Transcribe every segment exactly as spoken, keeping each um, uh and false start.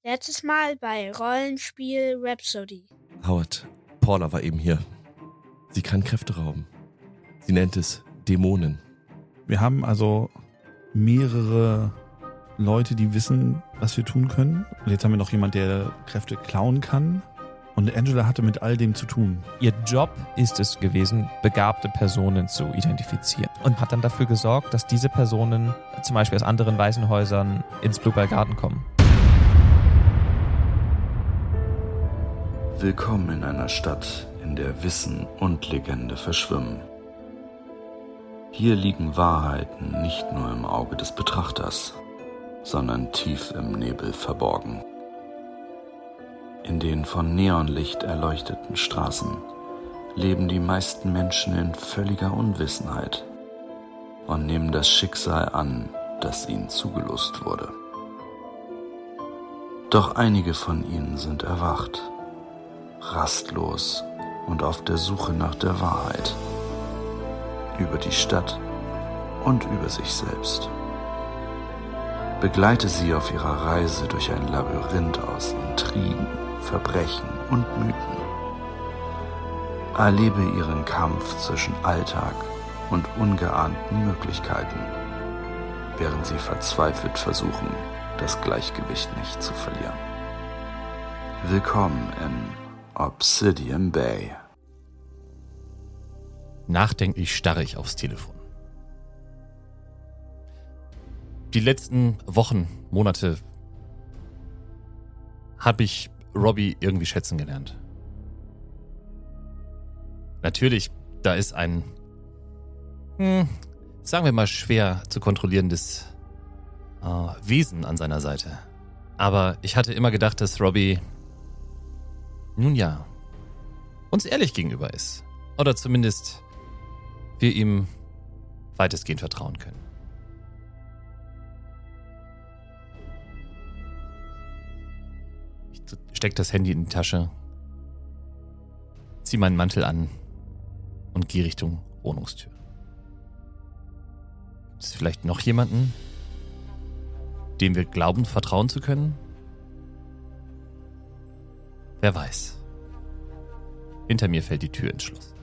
Letztes Mal bei Rollenspiel Rhapsody. Howard, Paula war eben hier. Sie kann Kräfte rauben. Sie nennt es Dämonen. Wir haben also mehrere Leute, die wissen, was wir tun können. Und jetzt haben wir noch jemand, der Kräfte klauen kann. Und Angela hatte mit all dem zu tun. Ihr Job ist es gewesen, begabte Personen zu identifizieren. Und hat dann dafür gesorgt, dass diese Personen zum Beispiel aus anderen Waisenhäusern ins Bluebell Garden kommen. Willkommen in einer Stadt, in der Wissen und Legende verschwimmen. Hier liegen Wahrheiten nicht nur im Auge des Betrachters, sondern tief im Nebel verborgen. In den von Neonlicht erleuchteten Straßen leben die meisten Menschen in völliger Unwissenheit und nehmen das Schicksal an, das ihnen zugelost wurde. Doch einige von ihnen sind erwacht, rastlos und auf der Suche nach der Wahrheit über die Stadt und über sich selbst. Begleite sie auf ihrer Reise durch ein Labyrinth aus Intrigen, Verbrechen und Mythen. Erlebe ihren Kampf zwischen Alltag und ungeahnten Möglichkeiten, während sie verzweifelt versuchen, das Gleichgewicht nicht zu verlieren. Willkommen in Obsidian Bay. Nachdenklich starre ich aufs Telefon. Die letzten Wochen, Monate habe ich Robbie irgendwie schätzen gelernt. Natürlich, da ist ein, hm, sagen wir mal, schwer zu kontrollierendes äh, Wesen an seiner Seite. Aber ich hatte immer gedacht, dass Robbie, nun ja, uns ehrlich gegenüber ist. Oder zumindest wir ihm weitestgehend vertrauen können. Ich stecke das Handy in die Tasche, ziehe meinen Mantel an und gehe Richtung Wohnungstür. Gibt es vielleicht noch jemanden, dem wir glauben, vertrauen zu können? Wer weiß. Hinter mir fällt die Tür ins Schloss.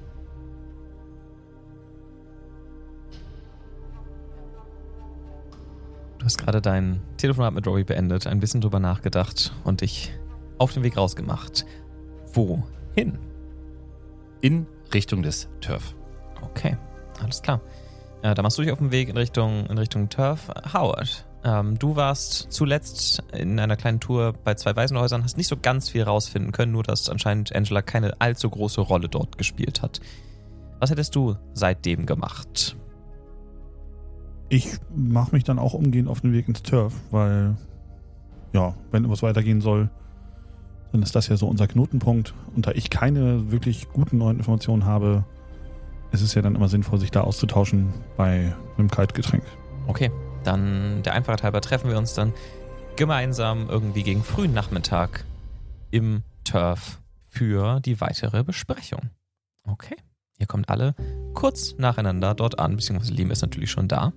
Du hast gerade dein Telefonat mit Robbie beendet, ein bisschen drüber nachgedacht und dich auf den Weg rausgemacht. Wohin? In Richtung des Turf. Okay, alles klar. Ja, da machst du dich auf den Weg in Richtung, in Richtung Turf. Howard, ähm, du warst zuletzt in einer kleinen Tour bei zwei Waisenhäusern, hast nicht so ganz viel rausfinden können, nur dass anscheinend Angela keine allzu große Rolle dort gespielt hat. Was hättest du seitdem gemacht? Ich mache mich dann auch umgehend auf den Weg ins Turf, weil, ja, wenn etwas weitergehen soll, dann ist das ja so unser Knotenpunkt. Und da ich keine wirklich guten neuen Informationen habe, ist es ja dann immer sinnvoll, sich da auszutauschen bei einem Kaltgetränk. Okay, dann der Einfachheit halber treffen wir uns dann gemeinsam irgendwie gegen frühen Nachmittag im Turf für die weitere Besprechung. Okay, ihr kommt alle kurz nacheinander dort an, beziehungsweise Liam ist natürlich schon da.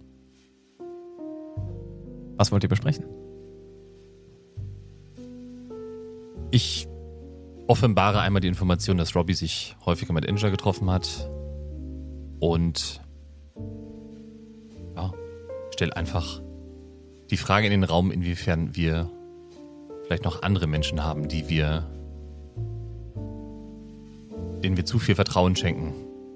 Was wollt ihr besprechen? Ich offenbare einmal die Information, dass Robbie sich häufiger mit Angela getroffen hat und ja, stelle einfach die Frage in den Raum, inwiefern wir vielleicht noch andere Menschen haben, die wir, denen wir zu viel Vertrauen schenken.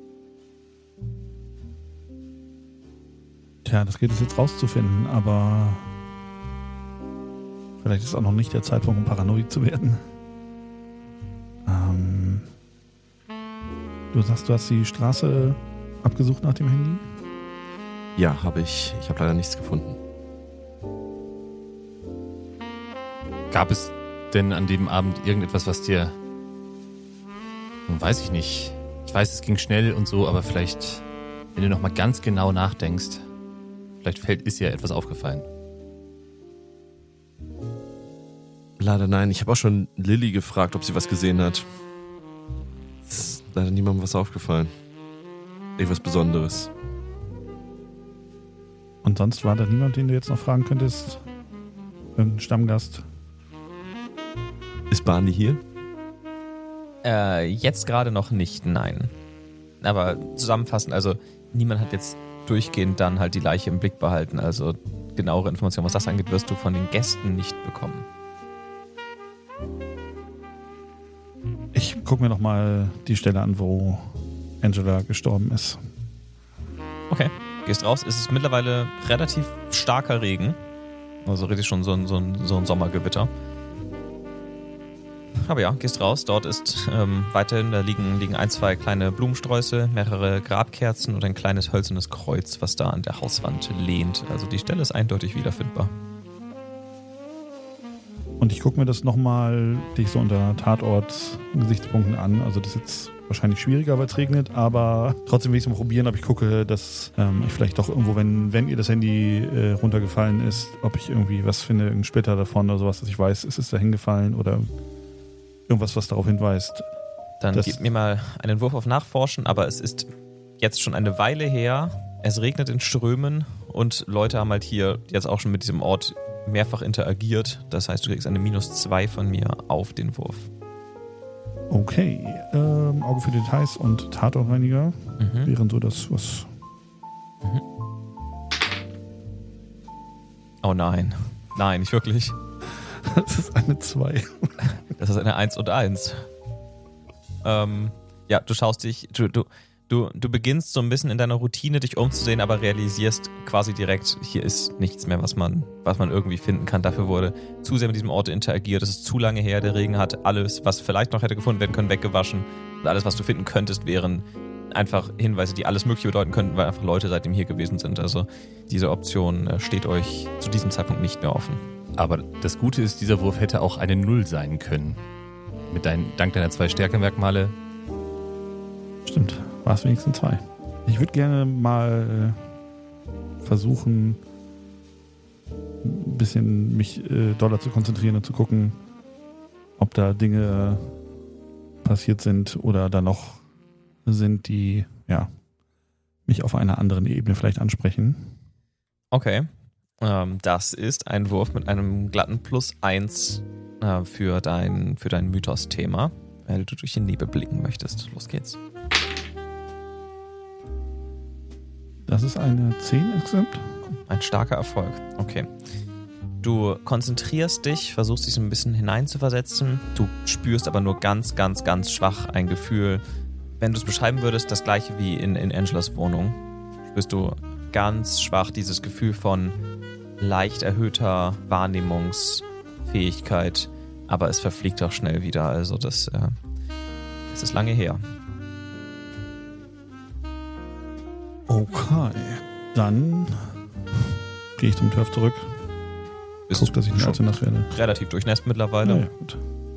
Tja, das gilt es jetzt rauszufinden, aber vielleicht ist auch noch nicht der Zeitpunkt, um paranoid zu werden. Ähm, du sagst, du hast die Straße abgesucht nach dem Handy? Ja, habe ich. Ich habe leider nichts gefunden. Gab es denn an dem Abend irgendetwas, was dir, nun weiß ich nicht, ich weiß, es ging schnell und so, aber vielleicht, wenn du nochmal ganz genau nachdenkst, vielleicht fällt, ist dir etwas aufgefallen. Leider nein. Ich habe auch schon Lilly gefragt, ob sie was gesehen hat. Es ist leider niemandem was aufgefallen. Irgendwas Besonderes. Und sonst war da niemand, den du jetzt noch fragen könntest? Irgendein Stammgast? Ist Barney hier? Äh, jetzt gerade noch nicht, nein. Aber zusammenfassend, also niemand hat jetzt durchgehend dann halt die Leiche im Blick behalten. Also genauere Informationen, was das angeht, wirst du von den Gästen nicht bekommen. Ich gucke mir nochmal die Stelle an, wo Angela gestorben ist. Okay, gehst raus. Es ist mittlerweile relativ starker Regen. Also richtig schon so ein, so ein, so ein Sommergewitter. Aber ja, gehst raus. Dort ist ähm, weiterhin, da liegen, liegen ein, zwei kleine Blumensträuße, mehrere Grabkerzen und ein kleines hölzernes Kreuz, was da an der Hauswand lehnt. Also die Stelle ist eindeutig wiederfindbar. Und ich gucke mir das nochmal, dich so unter Tatort-Gesichtspunkten an. Also das ist jetzt wahrscheinlich schwieriger, weil es regnet, aber trotzdem will ich es mal probieren, ob ich gucke, dass ähm, ich vielleicht doch irgendwo, wenn, wenn ihr das Handy äh, runtergefallen ist, ob ich irgendwie was finde, irgendein Splitter davon oder sowas, dass ich weiß, ist es da hingefallen oder irgendwas, was darauf hinweist. Dann gib mir mal einen Wurf auf Nachforschen, aber es ist jetzt schon eine Weile her. Es regnet in Strömen und Leute haben halt hier jetzt auch schon mit diesem Ort mehrfach interagiert. Das heißt, du kriegst eine minus zwei von mir auf den Wurf. Okay. Ähm, Auge für Details und Tatortreiniger Mhm. wären so das, was... Mhm. Oh nein. Nein, nicht wirklich. Das ist eine zwei. Das ist eine eins und eins. Ähm, ja, du schaust dich, du, du, du, du beginnst so ein bisschen in deiner Routine dich umzusehen, aber realisierst quasi direkt, hier ist nichts mehr, was man, was man irgendwie finden kann. Dafür wurde zu sehr mit diesem Ort interagiert. Es ist zu lange her, der Regen hat alles, was vielleicht noch hätte gefunden werden können, weggewaschen. Und alles, was du finden könntest, wären einfach Hinweise, die alles Mögliche bedeuten könnten, weil einfach Leute seitdem hier gewesen sind. Also diese Option äh, steht euch zu diesem Zeitpunkt nicht mehr offen. Aber das Gute ist, dieser Wurf hätte auch eine Null sein können. Mit dein, dank deiner zwei Stärkemerkmale. Stimmt, war es wenigstens zwei. Ich würde gerne mal versuchen, ein bisschen mich äh, doller zu konzentrieren und zu gucken, ob da Dinge passiert sind oder da noch sind, die ja mich auf einer anderen Ebene vielleicht ansprechen. Okay. Ähm, das ist ein Wurf mit einem glatten Plus eins äh, für dein, für dein Mythos-Thema, weil du durch den Nebel blicken möchtest. Los geht's. Das ist eine zehn insgesamt. Ein starker Erfolg. Okay. Du konzentrierst dich, versuchst dich so ein bisschen hineinzuversetzen. Du spürst aber nur ganz, ganz, ganz schwach ein Gefühl. Wenn du es beschreiben würdest, das gleiche wie in, in Angelas Wohnung, spürst du ganz schwach dieses Gefühl von leicht erhöhter Wahrnehmungsfähigkeit, aber es verfliegt auch schnell wieder. Also das, äh, das ist lange her. Okay, dann gehe ich zum Turf zurück. Bist Guck, dass ich nicht allzu nass werde. Relativ durchnässt mittlerweile. Naja, gut.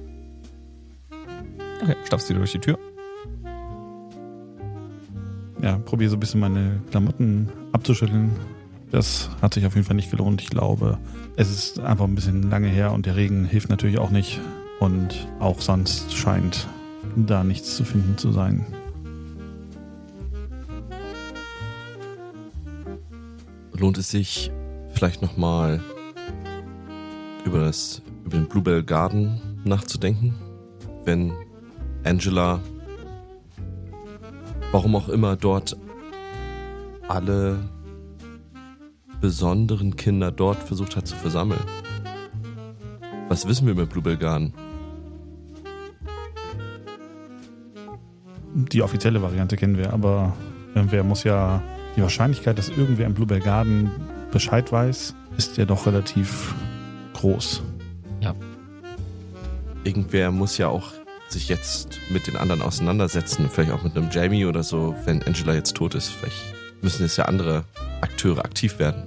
Okay, stapfst wieder durch die Tür. Ja, probiere so ein bisschen meine Klamotten abzuschütteln. Das hat sich auf jeden Fall nicht gelohnt. Ich glaube, es ist einfach ein bisschen lange her und der Regen hilft natürlich auch nicht. Und auch sonst scheint da nichts zu finden zu sein. Lohnt es sich vielleicht nochmal über, das, über den Bluebell Garden nachzudenken? Wenn Angela, warum auch immer, dort alle besonderen Kinder dort versucht hat zu versammeln. Was wissen wir über Bluebell Garden? Die offizielle Variante kennen wir, aber irgendwer muss ja... Die Wahrscheinlichkeit, dass irgendwer im Bluebell Garden Bescheid weiß, ist ja doch relativ groß. Ja. Irgendwer muss ja auch sich jetzt mit den anderen auseinandersetzen. Vielleicht auch mit einem Jamie oder so, wenn Angela jetzt tot ist. Vielleicht müssen jetzt ja andere Akteure aktiv werden.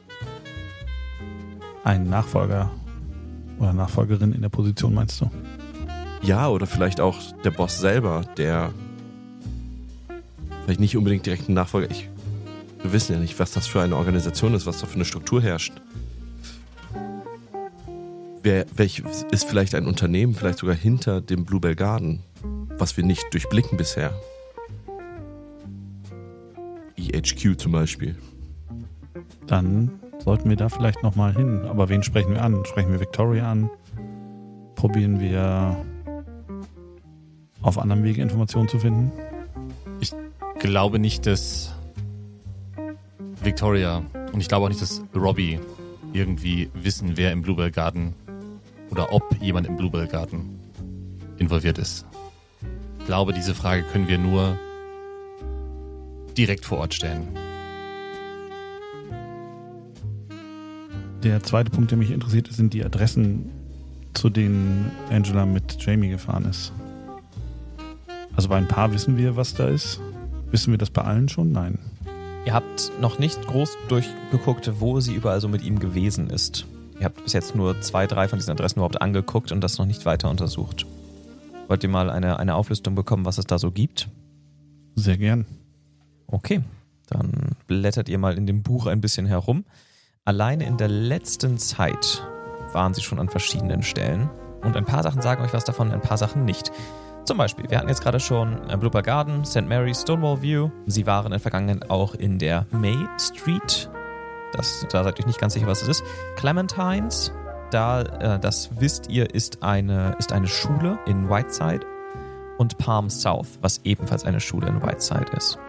Ein Nachfolger oder Nachfolgerin in der Position, meinst du? Ja, oder vielleicht auch der Boss selber, der vielleicht nicht unbedingt direkt ein Nachfolger... Ich, wir wissen ja nicht, was das für eine Organisation ist, was da für eine Struktur herrscht. Wer, welch ist vielleicht ein Unternehmen, vielleicht sogar hinter dem Bluebell Garden, was wir nicht durchblicken bisher? E H Q zum Beispiel. Dann sollten wir da vielleicht nochmal hin. Aber wen sprechen wir an? Sprechen wir Victoria an? probieren wir auf anderem Wege Informationen zu finden? Ich glaube nicht, dass Victoria und ich glaube auch nicht, dass Robbie irgendwie wissen, wer im Bluebell Garden oder ob jemand im Bluebell Garden involviert ist. Ich glaube, diese Frage können wir nur direkt vor Ort stellen. Der zweite Punkt, der mich interessiert, sind die Adressen, zu denen Angela mit Jamie gefahren ist. Also bei ein paar wissen wir, was da ist. Wissen wir das bei allen schon? Nein. Ihr habt noch nicht groß durchgeguckt, wo sie überall so mit ihm gewesen ist. Ihr habt bis jetzt nur zwei, drei von diesen Adressen überhaupt angeguckt und das noch nicht weiter untersucht. Wollt ihr mal eine, eine Auflistung bekommen, was es da so gibt? Sehr gern. Okay, dann blättert ihr mal in dem Buch ein bisschen herum. Alleine in der letzten Zeit waren sie schon an verschiedenen Stellen. Und ein paar Sachen sagen euch was davon, ein paar Sachen nicht. Zum Beispiel, wir hatten jetzt gerade schon Bluebell Garden, Sankt Mary, Stonewall View. Sie waren in der Vergangenheit auch in der May Street. Das, da seid ihr euch nicht ganz sicher, was es ist. Clementines, da, äh, das wisst ihr, ist eine, ist eine Schule in Whiteside. Und Palm South, was ebenfalls eine Schule in Whiteside ist.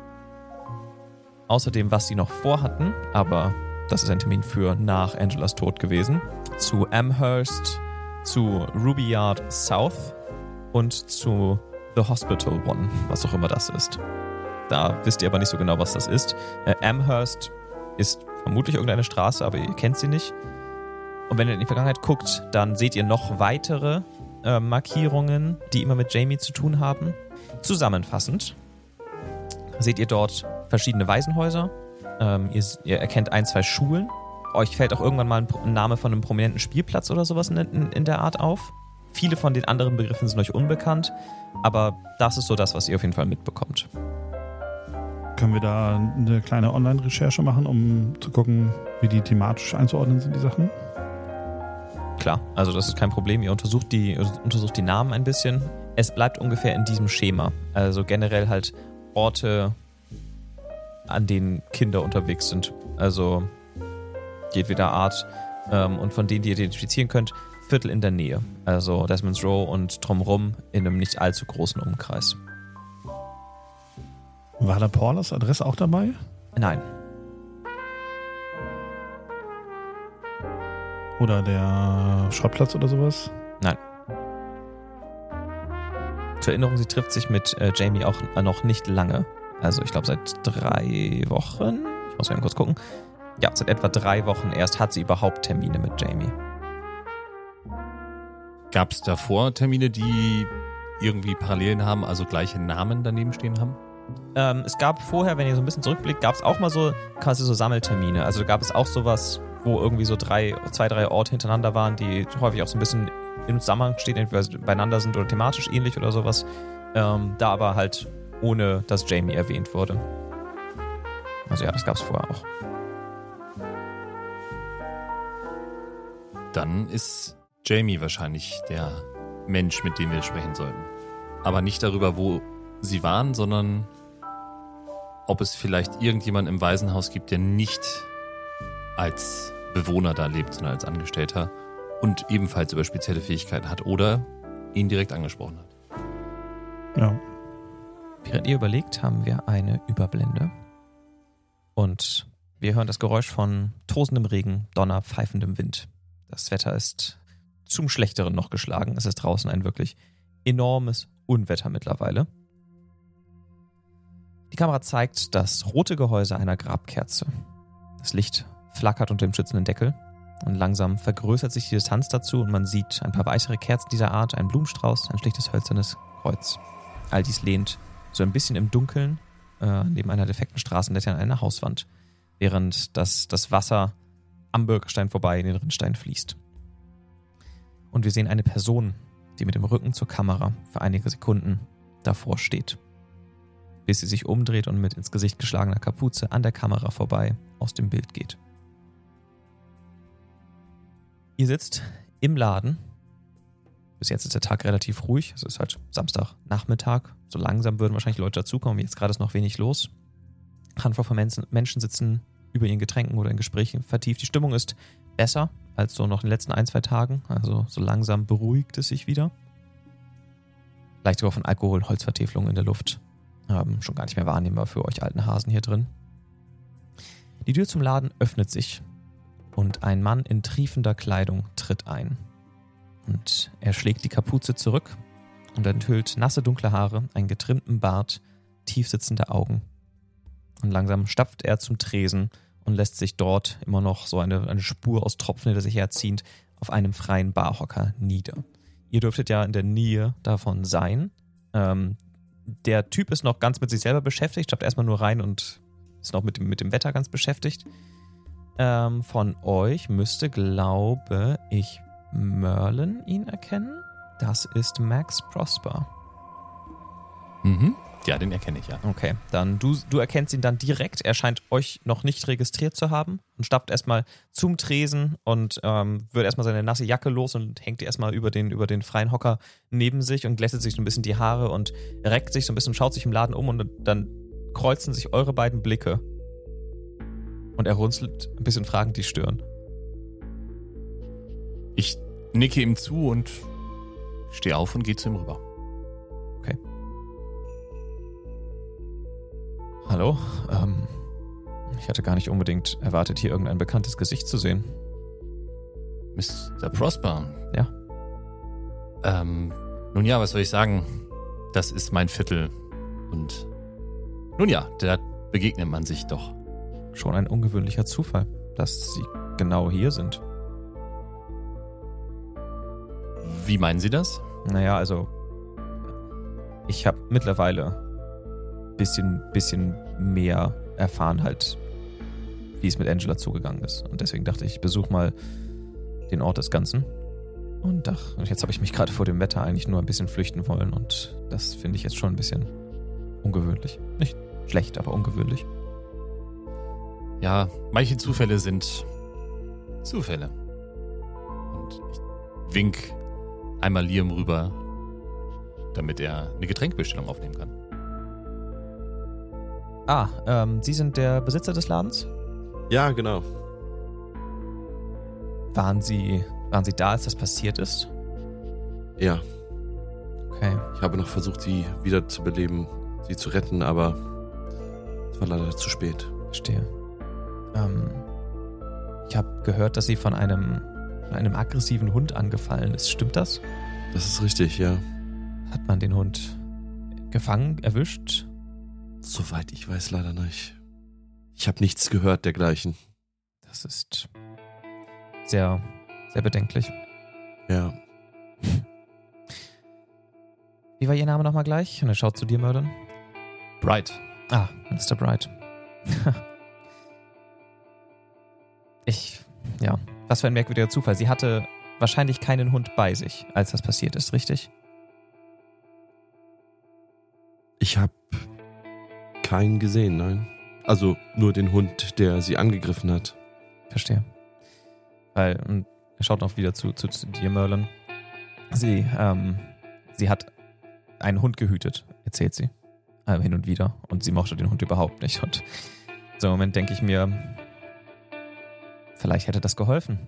Außerdem, was sie noch vorhatten, aber das ist ein Termin für nach Angelas Tod gewesen, zu Amherst, zu Ruby Yard South und zu The Hospital One, was auch immer das ist. Da wisst ihr aber nicht so genau, was das ist. Äh, Amherst ist vermutlich irgendeine Straße, aber ihr kennt sie nicht. Und wenn ihr in die Vergangenheit guckt, dann seht ihr noch weitere äh, Markierungen, die immer mit Jamie zu tun haben. Zusammenfassend seht ihr dort verschiedene Waisenhäuser. Ähm, ihr, ihr erkennt ein, zwei Schulen. Euch fällt auch irgendwann mal ein, ein Name von einem prominenten Spielplatz oder sowas in, in, in der Art auf. Viele von den anderen Begriffen sind euch unbekannt, aber das ist so das, was ihr auf jeden Fall mitbekommt. Können wir da eine kleine Online-Recherche machen, um zu gucken, wie die thematisch einzuordnen sind, die Sachen? Klar, also das ist kein Problem. Ihr untersucht die, untersucht die Namen ein bisschen. Es bleibt ungefähr in diesem Schema. Also generell halt Orte, an denen Kinder unterwegs sind. Also jedweder Art. Ähm, und von denen, die ihr identifizieren könnt, Viertel in der Nähe. Also Desmond's Row und drumherum in einem nicht allzu großen Umkreis. War da Paulas Adresse auch dabei? Nein. Oder der Schrottplatz oder sowas? Nein. Zur Erinnerung, sie trifft sich mit äh, Jamie auch äh, noch nicht lange. Also ich glaube seit drei Wochen. Ich muss mal kurz gucken. Ja, seit etwa drei Wochen erst hat sie überhaupt Termine mit Jamie. Gab es davor Termine, die irgendwie Parallelen haben, also gleiche Namen daneben stehen haben? Ähm, es gab vorher, wenn ihr so ein bisschen zurückblickt, gab es auch mal so quasi so Sammeltermine. Also gab es auch sowas, wo irgendwie so drei, zwei, drei Orte hintereinander waren, die häufig auch so ein bisschen im Zusammenhang stehen, entweder beieinander sind oder thematisch ähnlich oder sowas. Ähm, da aber halt ohne, dass Jamie erwähnt wurde. Also ja, das gab es vorher auch. Dann ist Jamie wahrscheinlich der Mensch, mit dem wir sprechen sollten. Aber nicht darüber, wo sie waren, sondern ob es vielleicht irgendjemand im Waisenhaus gibt, der nicht als Bewohner da lebt, sondern als Angestellter und ebenfalls über spezielle Fähigkeiten hat oder ihn direkt angesprochen hat. Ja. Während ihr überlegt, haben wir eine Überblende. Und wir hören das Geräusch von tosendem Regen, Donner, pfeifendem Wind. Das Wetter ist zum Schlechteren noch geschlagen. Es ist draußen ein wirklich enormes Unwetter mittlerweile. Die Kamera zeigt das rote Gehäuse einer Grabkerze. Das Licht flackert unter dem schützenden Deckel und langsam vergrößert sich die Distanz dazu und man sieht ein paar weitere Kerzen dieser Art, einen Blumenstrauß, ein schlichtes hölzernes Kreuz. All dies lehnt so ein bisschen im Dunkeln äh, neben einer defekten Straßenlatte an einer Hauswand, während das, das Wasser am Bürgerstein vorbei in den Rinnstein fließt. Und wir sehen eine Person, die mit dem Rücken zur Kamera für einige Sekunden davor steht, bis sie sich umdreht und mit ins Gesicht geschlagener Kapuze an der Kamera vorbei aus dem Bild geht. Ihr sitzt im Laden. Bis jetzt ist der Tag relativ ruhig. Es ist halt Samstagnachmittag. So langsam würden wahrscheinlich Leute dazukommen. Jetzt gerade ist noch wenig los. Handvoll von Menschen sitzen über ihren Getränken oder in Gesprächen vertieft. Die Stimmung ist besser als so noch in den letzten ein, zwei Tagen. Also so langsam beruhigt es sich wieder. Leicht sogar von Alkohol und Holzvertäfelung in der Luft. Ähm, schon gar nicht mehr wahrnehmbar für euch alten Hasen hier drin. Die Tür zum Laden öffnet sich und ein Mann in triefender Kleidung tritt ein. Und er schlägt die Kapuze zurück und enthüllt nasse, dunkle Haare, einen getrimmten Bart, tiefsitzende Augen. Und langsam stapft er zum Tresen und lässt sich dort immer noch so eine, eine Spur aus Tropfen hinter sich herziehend auf einem freien Barhocker nieder. Ihr dürftet ja in der Nähe davon sein. Ähm, der Typ ist noch ganz mit sich selber beschäftigt, stapft erstmal nur rein und ist noch mit dem, mit dem Wetter ganz beschäftigt. Ähm, von euch müsste, glaube ich, Merlin ihn erkennen. Das ist Max Prosper. Mhm. Ja, den erkenne ich, ja. Okay, dann du, du erkennst ihn dann direkt. Er scheint euch noch nicht registriert zu haben und stapft erstmal zum Tresen und ähm, wird erstmal seine nasse Jacke los und hängt die erstmal über den, über den freien Hocker neben sich und glättet sich so ein bisschen die Haare und reckt sich so ein bisschen, schaut sich im Laden um und dann kreuzen sich eure beiden Blicke. Und er runzelt ein bisschen fragend die Stirn. Ich nicke ihm zu und stehe auf und gehe zu ihm rüber. Okay. Hallo, ähm, ich hatte gar nicht unbedingt erwartet, hier irgendein bekanntes Gesicht zu sehen. Mister Prosper? Ja. Ähm, nun ja, was soll ich sagen? Das ist mein Viertel. Und nun ja, da begegnet man sich doch. Schon ein ungewöhnlicher Zufall, dass Sie genau hier sind. Wie meinen Sie das? Naja, also ich habe mittlerweile bisschen, bisschen mehr erfahren halt, wie es mit Angela zugegangen ist. Und deswegen dachte ich, ich besuche mal den Ort des Ganzen. Und ach, jetzt habe ich mich gerade vor dem Wetter eigentlich nur ein bisschen flüchten wollen. Und das finde ich jetzt schon ein bisschen ungewöhnlich. Nicht schlecht, aber ungewöhnlich. Ja, manche Zufälle sind Zufälle. Und ich wink einmal Liam rüber, damit er eine Getränkbestellung aufnehmen kann. Ah, ähm, Sie sind der Besitzer des Ladens? Ja, genau. Waren Sie, waren Sie da, als das passiert ist? Ja. Okay. Ich habe noch versucht, sie wieder zu beleben, sie zu retten, aber es war leider zu spät. Verstehe. Ähm, ich habe gehört, dass Sie von einem, von einem aggressiven Hund angefallen ist. Stimmt das? Das ist richtig, ja. Hat man den Hund gefangen, erwischt? Soweit ich weiß, leider nicht. Ich habe nichts gehört dergleichen. Das ist sehr, sehr bedenklich. Ja. Wie war Ihr Name nochmal gleich? Und er schaut zu dir, Merlin. Bright. Ah, Mister Bright. Ich, ja, was für ein merkwürdiger Zufall. Sie hatte wahrscheinlich keinen Hund bei sich, als das passiert ist, richtig? Ich habe keinen gesehen, nein. Also nur den Hund, der sie angegriffen hat. Verstehe. Weil, und er schaut noch wieder zu, zu, zu dir, Merlin. Sie, ähm, sie hat einen Hund gehütet, erzählt sie. Äh, hin und wieder. Und sie mochte den Hund überhaupt nicht. Und so im Moment denke ich mir, vielleicht hätte das geholfen.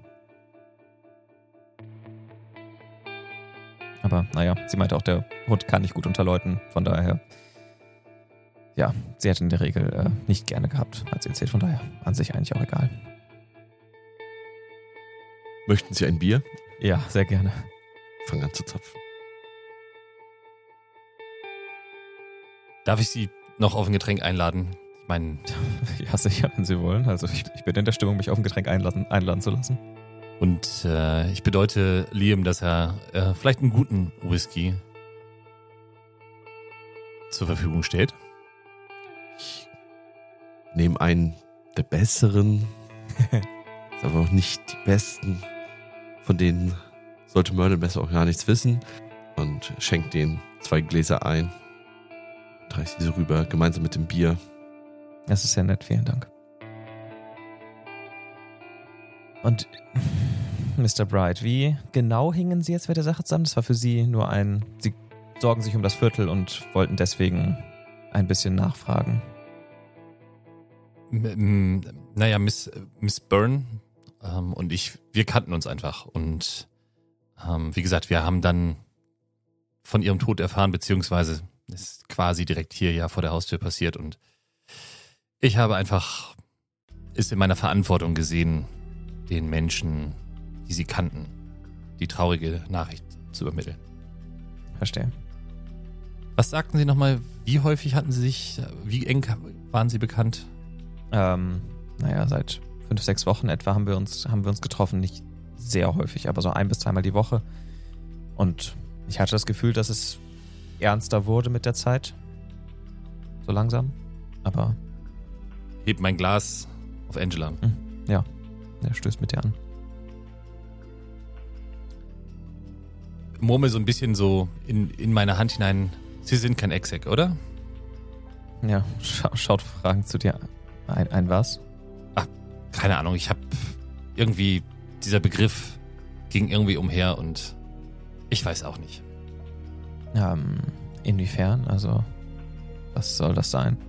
Aber naja, sie meinte auch, der Hund kann nicht gut unter Leuten. Von daher, ja, sie hat in der Regel äh, nicht gerne gehabt, hat sie erzählt. Von daher an sich eigentlich auch egal. Möchten Sie ein Bier? Ja, sehr gerne. Fang an zu zapfen. Darf ich Sie noch auf ein Getränk einladen? Ich meine... Ja, sicher, wenn Sie wollen. Also ich, ich bin in der Stimmung, mich auf ein Getränk einladen, einladen zu lassen. Und äh, ich bedeute Liam, dass er äh, vielleicht einen guten Whisky zur Verfügung stellt. Ich nehme einen der besseren, ist aber auch nicht die besten. Von denen sollte Merlin besser auch gar nichts wissen. Und schenkt denen zwei Gläser ein. Reicht diese rüber, gemeinsam mit dem Bier. Das ist sehr nett, vielen Dank. Und Mister Bright, wie genau hingen Sie jetzt mit der Sache zusammen? Das war für Sie nur ein... Sie sorgen sich um das Viertel und wollten deswegen ein bisschen nachfragen. M- m- naja, Miss, Miss Byrne ähm, und ich, wir kannten uns einfach. Und ähm, wie gesagt, wir haben dann von ihrem Tod erfahren, beziehungsweise ist quasi direkt hier ja vor der Haustür passiert. Und ich habe einfach es in meiner Verantwortung gesehen, den Menschen, die sie kannten, die traurige Nachricht zu übermitteln. Verstehe. Was sagten Sie nochmal? Wie häufig hatten Sie sich, wie eng waren Sie bekannt? Ähm, naja, seit fünf, sechs Wochen etwa haben wir uns, haben wir uns getroffen. Nicht sehr häufig, aber so ein bis zweimal die Woche. Und ich hatte das Gefühl, dass es ernster wurde mit der Zeit. So langsam. Aber. Heb mein Glas auf Angela. Ja, der stößt mit dir an. Murmel so ein bisschen so in, in meine Hand hinein. Sie sind kein Exec, oder? Ja, scha- schaut fragend zu dir. Ein, ein was? Ach, keine Ahnung. Ich habe irgendwie, dieser Begriff ging irgendwie umher und ich weiß auch nicht. Ähm, inwiefern? Also, was soll das sein?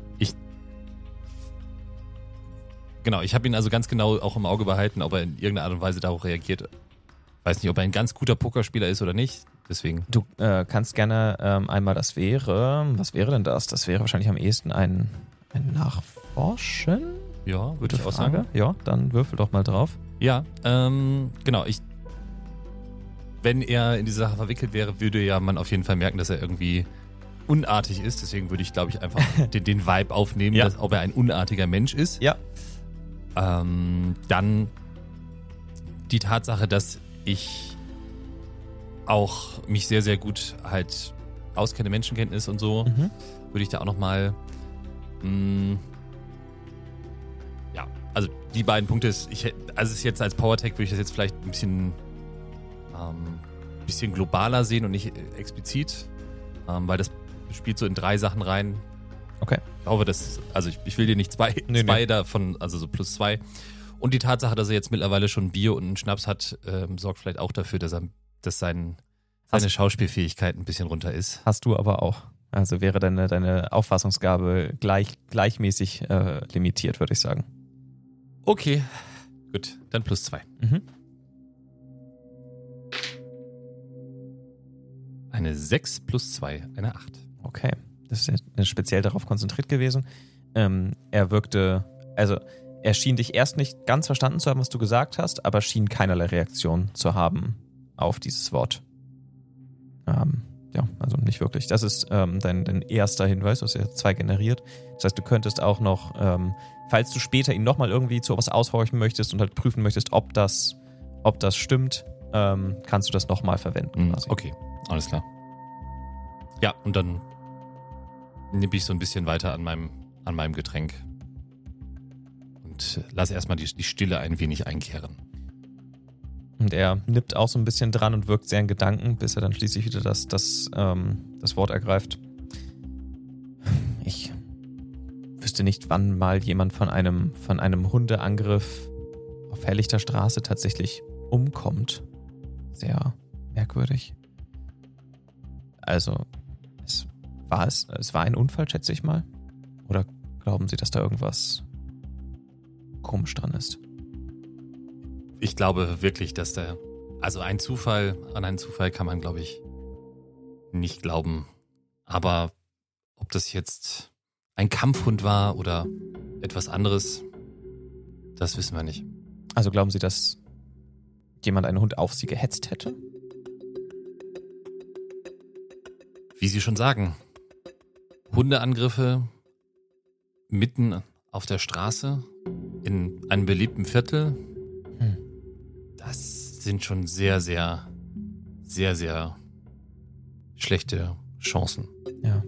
Genau, ich habe ihn also ganz genau auch im Auge behalten, ob er in irgendeiner Art und Weise darauf reagiert. Weiß nicht, ob er ein ganz guter Pokerspieler ist oder nicht. Deswegen. Du äh, kannst gerne ähm, einmal, das wäre, was wäre denn das? Das wäre wahrscheinlich am ehesten ein, ein Nachforschen? Ja, würde Gute ich auch Frage. sagen. Ja, dann würfel doch mal drauf. Ja, ähm, genau. Ich, wenn er in diese Sache verwickelt wäre, würde ja man auf jeden Fall merken, dass er irgendwie unartig ist. Deswegen würde ich, glaube ich, einfach den, den Vibe aufnehmen, Ja. dass, ob er ein unartiger Mensch ist. Ja. Ähm, dann die Tatsache, dass ich auch mich sehr, sehr gut halt auskenne, Menschenkenntnis und so, Mhm. würde ich da auch nochmal, ja, also die beiden Punkte, ist, ich, also es ist jetzt als PowerTech, würde ich das jetzt vielleicht ein bisschen, ähm, bisschen globaler sehen und nicht explizit, ähm, weil das spielt so in drei Sachen rein. Okay. Ich glaube, das, also ich, ich will dir nicht zwei, Nee, zwei nee. davon, also so plus zwei. Und die Tatsache, dass er jetzt mittlerweile schon Bier und einen Schnaps hat, ähm, sorgt vielleicht auch dafür, dass er, dass sein, seine Hast- Schauspielfähigkeit ein bisschen runter ist. Hast du aber auch. Also wäre deine, deine Auffassungsgabe gleich, gleichmäßig äh, limitiert, würde ich sagen. Okay, gut, dann plus zwei. Mhm. Eine sechs plus zwei, eine acht. Okay. Das ist jetzt speziell darauf konzentriert gewesen. Ähm, er wirkte, also er schien dich erst nicht ganz verstanden zu haben, was du gesagt hast, aber schien keinerlei Reaktion zu haben auf dieses Wort. Ähm, ja, also nicht wirklich. Das ist ähm, dein, dein erster Hinweis, du hast ja zwei generiert. Das heißt, du könntest auch noch, ähm, falls du später ihn nochmal irgendwie zu was aushorchen möchtest und halt prüfen möchtest, ob das, ob das stimmt, ähm, kannst du das nochmal verwenden. Mhm, quasi. okay, alles klar. Ja, und dann nippe ich so ein bisschen weiter an meinem, an meinem Getränk und lass erstmal die, die Stille ein wenig einkehren. Und er nippt auch so ein bisschen dran und wirkt sehr in Gedanken, bis er dann schließlich wieder das, das, ähm, das Wort ergreift. Ich wüsste nicht, wann mal jemand von einem, von einem Hundeangriff auf helllichter Straße tatsächlich umkommt. Sehr merkwürdig. Also, es war es, es war ein Unfall, schätze ich mal. Oder glauben Sie, dass da irgendwas komisch dran ist? Ich glaube wirklich, dass der, also ein Zufall, an einen Zufall kann man, glaube ich, nicht glauben. Aber ob das jetzt ein Kampfhund war oder etwas anderes, das wissen wir nicht. Also glauben Sie, dass jemand einen Hund auf Sie gehetzt hätte? Wie Sie schon sagen, Hundeangriffe mitten auf der Straße in einem belebten Viertel, Hm. das sind schon sehr, sehr, sehr, sehr schlechte Chancen. Ja.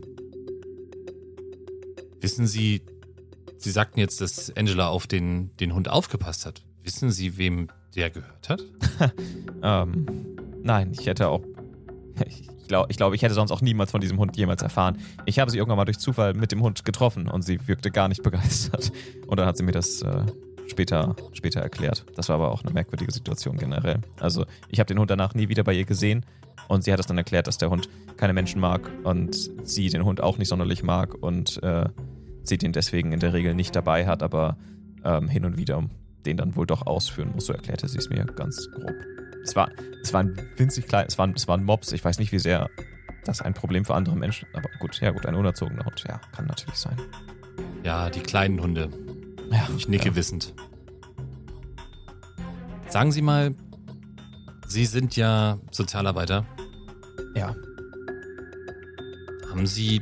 Wissen Sie, Sie sagten jetzt, dass Angela auf den, den Hund aufgepasst hat. Wissen Sie, wem der gehört hat? Ähm, nein, ich hätte auch. Ich glaube, ich, glaub, ich hätte sonst auch niemals von diesem Hund jemals erfahren. Ich habe sie irgendwann mal durch Zufall mit dem Hund getroffen und sie wirkte gar nicht begeistert. Und dann hat sie mir das äh, später, später erklärt. Das war aber auch eine merkwürdige Situation generell. Also, ich habe den Hund danach nie wieder bei ihr gesehen und sie hat es dann erklärt, dass der Hund keine Menschen mag und sie den Hund auch nicht sonderlich mag und äh, sie den deswegen in der Regel nicht dabei hat, aber ähm, hin und wieder den dann wohl doch ausführen muss, so erklärte sie es mir ganz grob. Es war, es war ein winzig klein, es waren, es waren Mobs, ich weiß nicht, wie sehr das ein Problem für andere Menschen, aber gut, ja gut, ein unerzogener Hund, ja, kann natürlich sein. Ja, die kleinen Hunde. Ja, Ich nicke ja. wissend. Sagen Sie mal, Sie sind ja Sozialarbeiter. Ja. Haben Sie,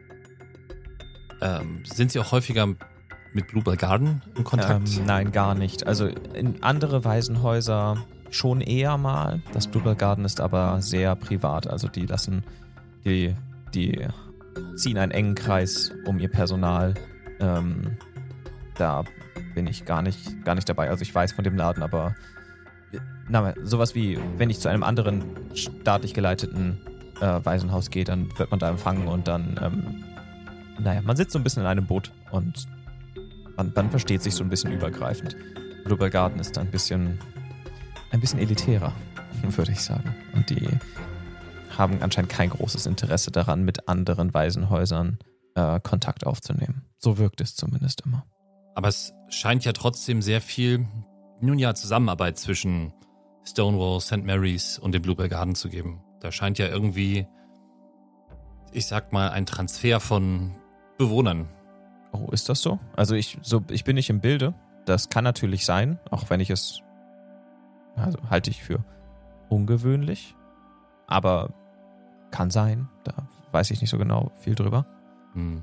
ähm, sind Sie auch häufiger mit Bluebell Garden in Kontakt? Ähm, nein, gar nicht. Also in andere Waisenhäuser schon eher mal. Das Bluebell Garden ist aber sehr privat. Also die lassen, die, die ziehen einen engen Kreis um ihr Personal. Ähm, da bin ich gar nicht, gar nicht dabei. Also ich weiß von dem Laden, aber na, sowas wie, wenn ich zu einem anderen staatlich geleiteten äh, Waisenhaus gehe, dann wird man da empfangen und dann, ähm, naja, man sitzt so ein bisschen in einem Boot und man, man versteht sich so ein bisschen übergreifend. Bluebell Garden ist ein bisschen, ein bisschen elitärer, würde ich sagen. Und die haben anscheinend kein großes Interesse daran, mit anderen Waisenhäusern äh, Kontakt aufzunehmen. So wirkt es zumindest immer. Aber es scheint ja trotzdem sehr viel, nun ja, Zusammenarbeit zwischen Stonewall, Saint Mary's und dem Bluebell Garden zu geben. Da scheint ja irgendwie, ich sag mal, ein Transfer von Bewohnern. Oh, ist das so? Also ich, so, ich bin nicht im Bilde. Das kann natürlich sein, auch wenn ich es, also halte ich für ungewöhnlich. Aber kann sein. Da weiß ich nicht so genau viel drüber. Hm.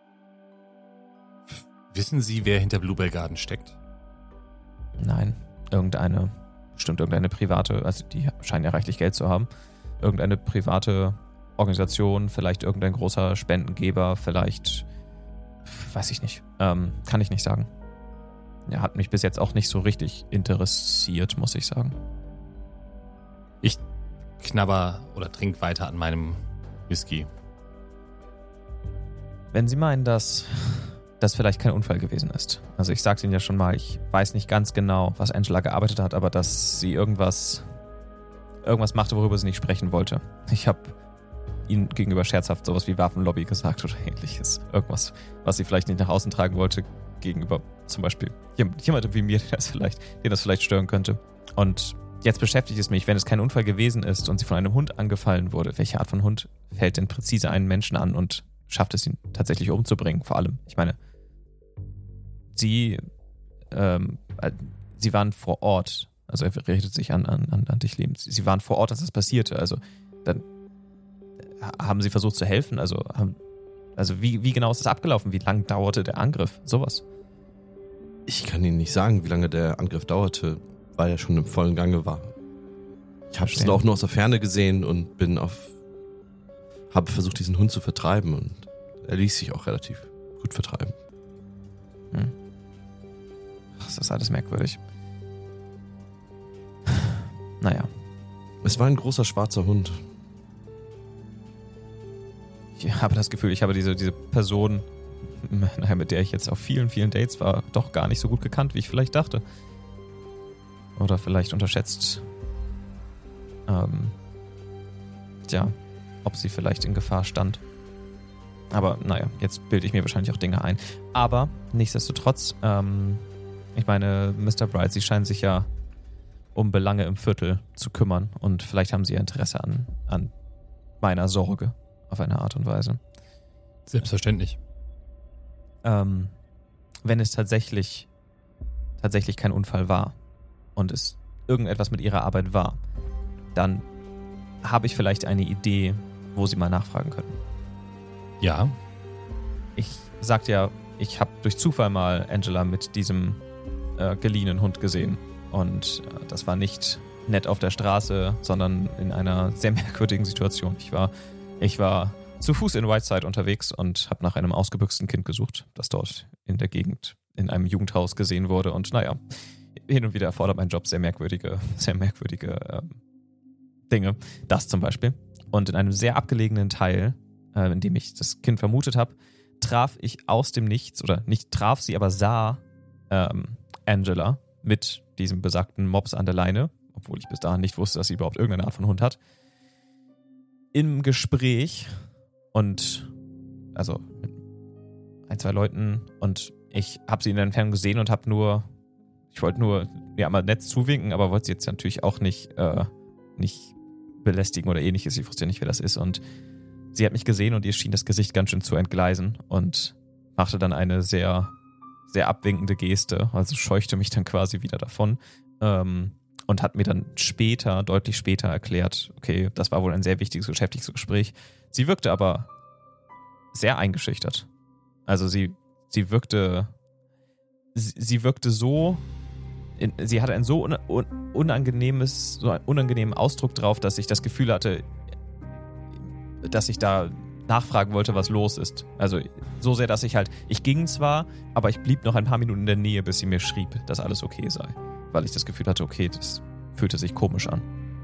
Wissen Sie, wer hinter Bluebell Garden steckt? Nein, irgendeine, bestimmt irgendeine private, also die scheinen ja reichlich Geld zu haben. Irgendeine private Organisation, vielleicht irgendein großer Spendengeber, vielleicht, weiß ich nicht, ähm, kann ich nicht sagen. Ja, hat mich bis jetzt auch nicht so richtig interessiert, muss ich sagen. Ich knabber oder trink weiter an meinem Whisky. Wenn Sie meinen, dass das vielleicht kein Unfall gewesen ist. Also ich sagte Ihnen ja schon mal, ich weiß nicht ganz genau, was Angela gearbeitet hat, aber dass sie irgendwas irgendwas machte, worüber sie nicht sprechen wollte. Ich habe Ihnen gegenüber scherzhaft sowas wie Waffenlobby gesagt oder ähnliches. Irgendwas, was sie vielleicht nicht nach außen tragen wollte, gegenüber zum Beispiel jemandem wie mir, der das vielleicht, den das vielleicht stören könnte. Und jetzt beschäftigt es mich, wenn es kein Unfall gewesen ist und sie von einem Hund angefallen wurde, welche Art von Hund fällt denn präzise einen Menschen an und schafft es ihn tatsächlich umzubringen? Vor allem, ich meine, Sie, ähm, sie waren vor Ort, also er richtet sich an, an, an dich, Leben. Sie waren vor Ort, als das passierte, also dann haben Sie versucht zu helfen, also, haben, also wie, wie genau ist das abgelaufen, wie lang dauerte der Angriff, sowas? Ich kann Ihnen nicht sagen, wie lange der Angriff dauerte, weil er schon im vollen Gange war. Ich habe es auch nur aus der Ferne gesehen und bin auf, habe versucht, diesen Hund zu vertreiben und er ließ sich auch relativ gut vertreiben. Hm. Das ist alles merkwürdig. Naja. Es war ein großer schwarzer Hund. Ich habe das Gefühl, ich habe diese, diese Person, naja, mit der ich jetzt auf vielen, vielen Dates war, doch gar nicht so gut gekannt, wie ich vielleicht dachte. Oder vielleicht unterschätzt. Ähm, tja, ob sie vielleicht in Gefahr stand. Aber naja, jetzt bilde ich mir wahrscheinlich auch Dinge ein. Aber nichtsdestotrotz, ähm, ich meine, Mister Bright, Sie scheinen sich ja um Belange im Viertel zu kümmern und vielleicht haben Sie ja Interesse an, an meiner Sorge auf eine Art und Weise. Selbstverständlich. Ähm, wenn es tatsächlich, tatsächlich kein Unfall war und es irgendetwas mit Ihrer Arbeit war, dann habe ich vielleicht eine Idee, wo Sie mal nachfragen können. Ja. Ich sagte ja, ich habe durch Zufall mal Angela mit diesem äh, geliehenen Hund gesehen. Und äh, das war nicht nett auf der Straße, sondern in einer sehr merkwürdigen Situation. Ich war, ich war zu Fuß in Whiteside unterwegs und habe nach einem ausgebüxten Kind gesucht, das dort in der Gegend in einem Jugendhaus gesehen wurde. Und naja, hin und wieder erfordert mein Job sehr merkwürdige, sehr merkwürdige äh, Dinge. Das zum Beispiel. Und in einem sehr abgelegenen Teil, äh, in dem ich das Kind vermutet habe, traf ich aus dem Nichts, oder nicht traf sie, aber sah ähm, Angela mit diesem besagten Mops an der Leine, obwohl ich bis dahin nicht wusste, dass sie überhaupt irgendeine Art von Hund hat, im Gespräch und also mit ein, zwei Leuten und ich habe sie in der Entfernung gesehen und habe nur ich wollte nur ja mal nett zuwinken, aber wollte sie jetzt natürlich auch nicht, äh, nicht belästigen oder ähnliches. Ich wusste ja nicht, wer das ist. Und sie hat mich gesehen und ihr schien das Gesicht ganz schön zu entgleisen und machte dann eine sehr, sehr abwinkende Geste, also scheuchte mich dann quasi wieder davon ähm, und hat mir dann später, deutlich später erklärt, okay, das war wohl ein sehr wichtiges geschäftliches Gespräch. Sie wirkte aber sehr eingeschüchtert. Also sie, sie wirkte, sie, sie wirkte so, in, sie hatte ein so un, un, unangenehmes, so einen unangenehmen Ausdruck drauf, dass ich das Gefühl hatte, dass ich da nachfragen wollte, was los ist. Also so sehr, dass ich halt, ich ging zwar, aber ich blieb noch ein paar Minuten in der Nähe, bis sie mir schrieb, dass alles okay sei. Weil ich das Gefühl hatte, okay, das fühlte sich komisch an.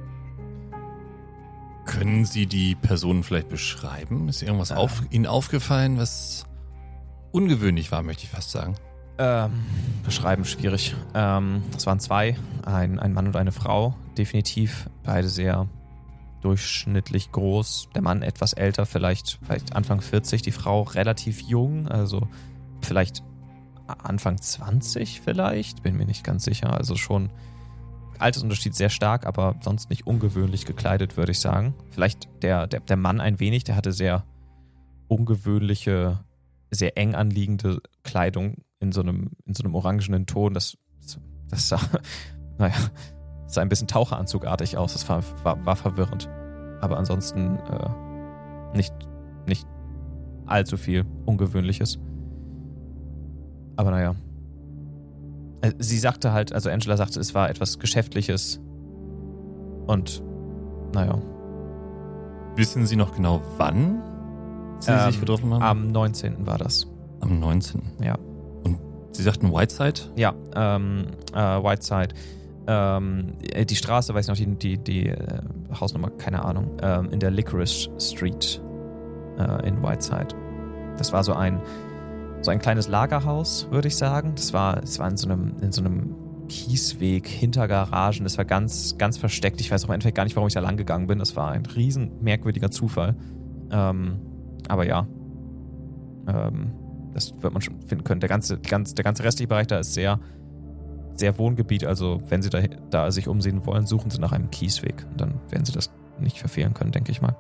Können Sie die Person vielleicht beschreiben? Ist irgendwas ähm. auf, Ihnen aufgefallen, was ungewöhnlich war, möchte ich fast sagen? Ähm, beschreiben schwierig. Ähm, es waren zwei, ein, ein Mann und eine Frau, definitiv. Beide sehr durchschnittlich groß. Der Mann etwas älter, vielleicht, vielleicht Anfang vierzig, die Frau relativ jung, also vielleicht Anfang zwanzig vielleicht, bin mir nicht ganz sicher. Also schon Altersunterschied sehr stark, aber sonst nicht ungewöhnlich gekleidet, würde ich sagen. Vielleicht der, der, der Mann ein wenig, der hatte sehr ungewöhnliche, sehr eng anliegende Kleidung in so einem, in so einem orangenen Ton. Das, das sah, naja, sah ein bisschen taucheranzugartig aus. Das war, war, war verwirrend. Aber ansonsten äh, nicht, nicht allzu viel Ungewöhnliches. Aber naja. Sie sagte halt, also Angela sagte, es war etwas Geschäftliches. Und naja. Wissen Sie noch genau, wann Sie ähm, sich getroffen haben? Am neunzehnten war das. Am neunzehnten Ja. Und Sie sagten Whiteside? Ja, ähm, äh, Whiteside. Ähm, die Straße, weiß ich noch, die, die, die äh, Hausnummer, keine Ahnung, ähm, in der Licorice Street äh, in Whiteside. Das war so ein so ein kleines Lagerhaus, würde ich sagen. Das war, es war in so einem, in so einem Kiesweg hinter Garagen. Das war ganz, ganz versteckt. Ich weiß auch im Endeffekt gar nicht, warum ich da lang gegangen bin. Das war ein riesen merkwürdiger Zufall. Ähm, aber ja, ähm, das wird man schon finden können. Der ganze, ganz, der ganze restliche Bereich da ist sehr, sehr Wohngebiet. Also wenn Sie da, da sich umsehen wollen, suchen Sie nach einem Kiesweg. Und dann werden Sie das nicht verfehlen können, denke ich mal.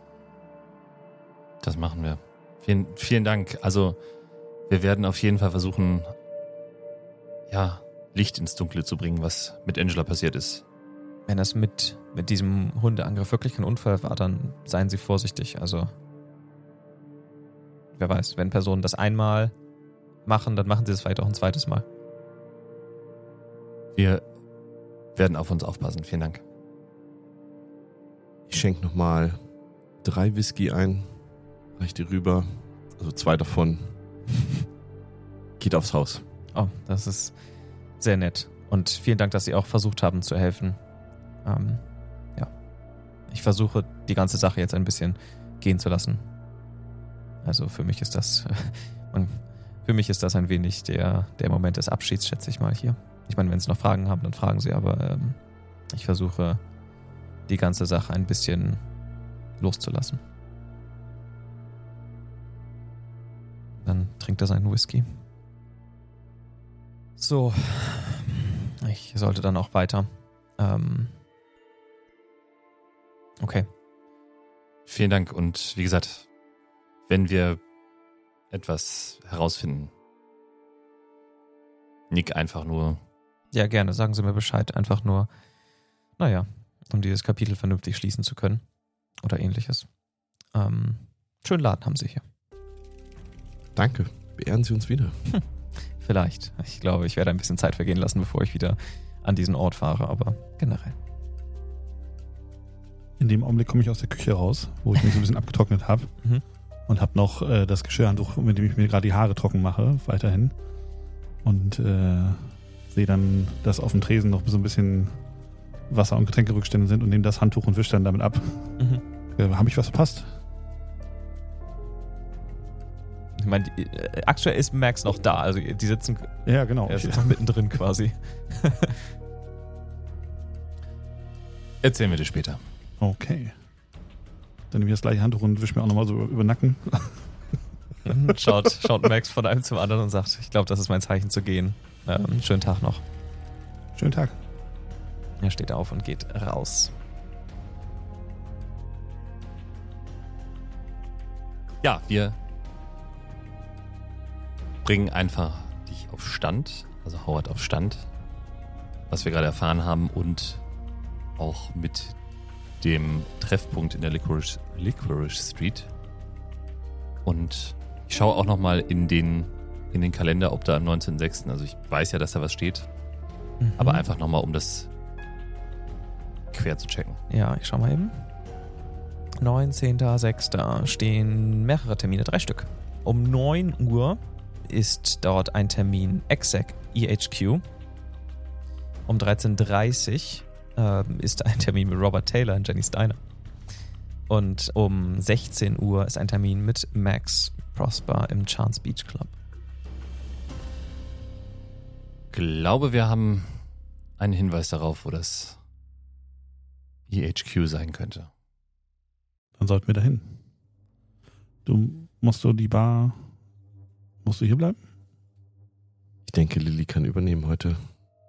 Das machen wir. Vielen, vielen Dank. Also wir werden auf jeden Fall versuchen, ja, Licht ins Dunkle zu bringen, was mit Angela passiert ist. Wenn das mit, mit diesem Hundeangriff wirklich kein Unfall war, dann seien Sie vorsichtig. Also, wer weiß, wenn Personen das einmal machen, dann machen sie es vielleicht auch ein zweites Mal. Wir werden auf uns aufpassen. Vielen Dank. Ich schenke nochmal drei Whisky ein, reiche die rüber, also zwei davon. Geht aufs Haus. Oh, das ist sehr nett. Und vielen Dank, dass Sie auch versucht haben zu helfen. Ähm, ja. Ich versuche, die ganze Sache jetzt ein bisschen gehen zu lassen. Also für mich ist das, äh, für mich ist das ein wenig der, der Moment des Abschieds, schätze ich mal hier. Ich meine, wenn Sie noch Fragen haben, dann fragen Sie, aber ähm, ich versuche, die ganze Sache ein bisschen loszulassen. Dann trinkt er seinen Whisky. So. Ich sollte dann auch weiter. Ähm. Okay. Vielen Dank und wie gesagt, wenn wir etwas herausfinden, nick einfach nur. Ja, gerne. Sagen Sie mir Bescheid. Einfach nur, naja, um dieses Kapitel vernünftig schließen zu können. Oder ähnliches. Ähm, schönen Laden haben Sie hier. Danke. Beehren Sie uns wieder. Hm. Vielleicht. Ich glaube, ich werde ein bisschen Zeit vergehen lassen, bevor ich wieder an diesen Ort fahre, aber generell. In dem Augenblick komme ich aus der Küche raus, wo ich mich so ein bisschen abgetrocknet habe. Mhm. Und habe noch äh, das Geschirrhandtuch, mit dem ich mir gerade die Haare trocken mache, weiterhin. Und äh, sehe dann, dass auf dem Tresen noch so ein bisschen Wasser- und Getränkerückstände sind und nehme das Handtuch und wische dann damit ab. Mhm. Äh, habe ich was verpasst? Ich meine, die, äh, aktuell ist Max noch da, also die sitzen, ja, genau. er sitzt noch mittendrin quasi. Erzählen wir dir später. Okay. Dann nehme ich das gleiche Handtuch und wische mir auch nochmal so über den Nacken. schaut, schaut Max von einem zum anderen und sagt, ich glaube, das ist mein Zeichen zu gehen. Ähm, schönen Tag noch. Schönen Tag. Er steht auf und geht raus. Ja, wir bringen einfach dich auf Stand, also Howard auf Stand, was wir gerade erfahren haben und auch mit dem Treffpunkt in der Licorice, Licorice Street. Und ich schaue auch nochmal in den, in den Kalender, ob da am neunzehnten sechsten, also ich weiß ja, dass da was steht, mhm. aber einfach nochmal, um das quer zu checken. Ja, ich schau mal eben. neunzehnten sechsten stehen mehrere Termine, drei Stück. Um neun Uhr ist dort ein Termin Exec E H Q. Um dreizehn Uhr dreißig ähm, ist ein Termin mit Robert Taylor in Jenny's Diner. Und um sechzehn Uhr ist ein Termin mit Max Prosper im Chance Beach Club. Ich glaube, wir haben einen Hinweis darauf, wo das E H Q sein könnte. Dann sollten wir dahin. Du musst du die Bar. Musst du hier bleiben? Ich denke, Lilly kann übernehmen heute.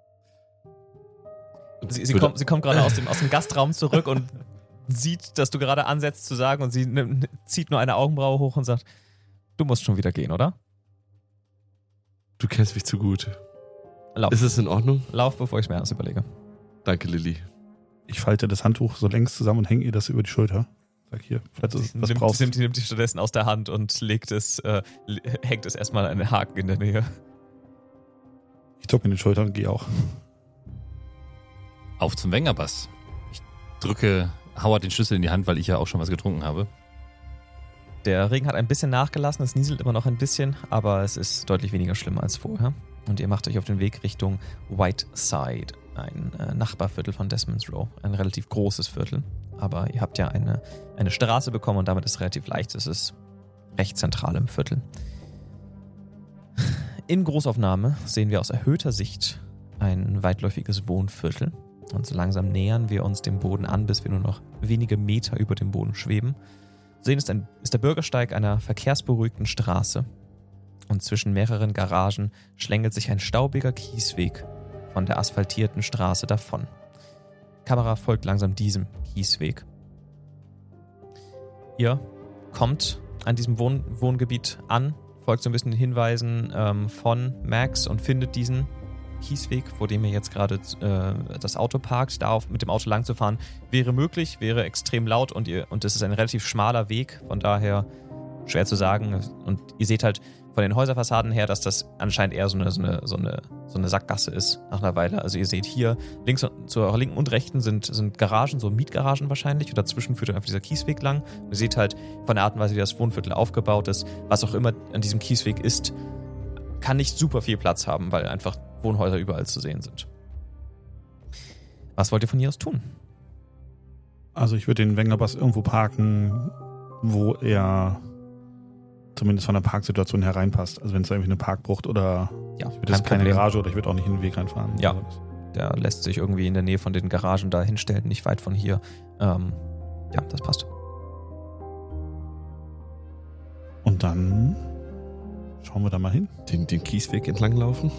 Sie, sie, kommt, sie kommt gerade aus dem, aus dem Gastraum zurück und sieht, dass du gerade ansetzt zu sagen und sie nimmt, zieht nur eine Augenbraue hoch und sagt, du musst schon wieder gehen, oder? Du kennst mich zu gut. Lauf. Ist es in Ordnung? Lauf, bevor ich mir anders überlege. Danke, Lilly. Ich falte das Handtuch so längs zusammen und hänge ihr das über die Schulter. Sag hier, falls du was nimmt, brauchst. Nimmt, nimmt die stattdessen aus der Hand und legt es, äh, hängt es erstmal an einen Haken in der Nähe. Ich zucke mir die Schulter und gehe auch. Auf zum Wengerbass. Ich drücke Howard den Schlüssel in die Hand, weil ich ja auch schon was getrunken habe. Der Regen hat ein bisschen nachgelassen, es nieselt immer noch ein bisschen, aber es ist deutlich weniger schlimm als vorher. Und ihr macht euch auf den Weg Richtung Whiteside, ein äh, Nachbarviertel von Desmond's Row. Ein relativ großes Viertel. Aber ihr habt ja eine, eine Straße bekommen und damit ist es relativ leicht. Es ist recht zentral im Viertel. In Großaufnahme sehen wir aus erhöhter Sicht ein weitläufiges Wohnviertel. Und so langsam nähern wir uns dem Boden an, bis wir nur noch wenige Meter über dem Boden schweben. Zu sehen ist, ein, ist der Bürgersteig einer verkehrsberuhigten Straße. Und zwischen mehreren Garagen schlängelt sich ein staubiger Kiesweg von der asphaltierten Straße davon. Die Kamera folgt langsam diesem Kiesweg. Ihr kommt an diesem Wohn- Wohngebiet an, folgt so ein bisschen den Hinweisen ähm, von Max und findet diesen Kiesweg, vor dem ihr jetzt gerade äh, das Auto parkt. Da auf, mit dem Auto lang zu fahren wäre möglich, wäre extrem laut und ihr, und es ist ein relativ schmaler Weg, von daher schwer zu sagen. Und ihr seht halt von den Häuserfassaden her, dass das anscheinend eher so eine, so eine, so eine, so eine Sackgasse ist nach einer Weile. Also ihr seht hier links und, zu eurer linken und rechten sind, sind Garagen, so Mietgaragen wahrscheinlich. Und dazwischen führt einfach dieser Kiesweg lang. Und ihr seht halt von der Art und Weise, wie das Wohnviertel aufgebaut ist, was auch immer an diesem Kiesweg ist, kann nicht super viel Platz haben, weil einfach Wohnhäuser überall zu sehen sind. Was wollt ihr von hier aus tun? Also ich würde den Wengerbass irgendwo parken, wo er zumindest von der Parksituation hereinpasst. Also wenn es irgendwie eine Parkbucht oder Ja, ich würde jetzt keine Garage oder ich würde auch nicht in den Weg reinfahren. Ja. Also Der lässt sich irgendwie in der Nähe von den Garagen da hinstellen, nicht weit von hier. Ähm, ja, das passt. Und dann schauen wir da mal hin. Den, den Kiesweg entlang laufen?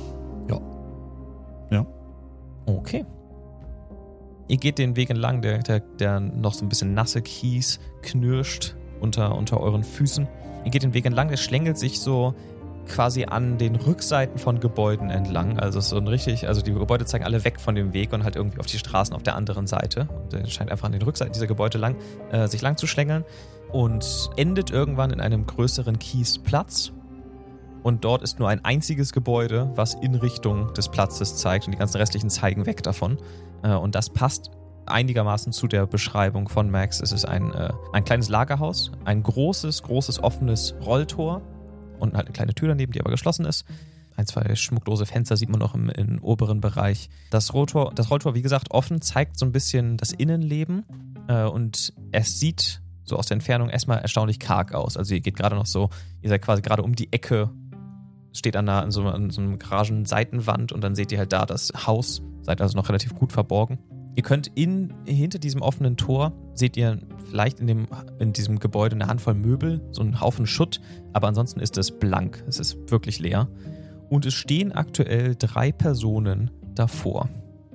Okay. Ihr geht den Weg entlang, der, der, der noch so ein bisschen nasse Kies knirscht unter, unter euren Füßen. Ihr geht den Weg entlang, der schlängelt sich so quasi an den Rückseiten von Gebäuden entlang. Also so ein richtig, also die Gebäude zeigen alle weg von dem Weg und halt irgendwie auf die Straßen auf der anderen Seite. Und er scheint einfach an den Rückseiten dieser Gebäude lang, äh, sich lang zu schlängeln und endet irgendwann in einem größeren Kiesplatz. Und dort ist nur ein einziges Gebäude, was in Richtung des Platzes zeigt und die ganzen restlichen zeigen weg davon. Und das passt einigermaßen zu der Beschreibung von Max. Es ist ein, ein kleines Lagerhaus, ein großes, großes offenes Rolltor und halt eine kleine Tür daneben, die aber geschlossen ist. Ein, zwei schmucklose Fenster sieht man noch im, im oberen Bereich. Das Rolltor, das Rolltor, wie gesagt, offen, zeigt so ein bisschen das Innenleben und es sieht so aus der Entfernung erstmal erstaunlich karg aus. Also ihr geht gerade noch so, ihr seid quasi gerade um die Ecke, steht an, einer, an, so, an so einem Garagenseitenwand und dann seht ihr halt da das Haus, seid also noch relativ gut verborgen. Ihr könnt in, hinter diesem offenen Tor, seht ihr vielleicht in, dem, in diesem Gebäude eine Handvoll Möbel, so einen Haufen Schutt, aber ansonsten ist es blank, es ist wirklich leer. Und es stehen aktuell drei Personen davor.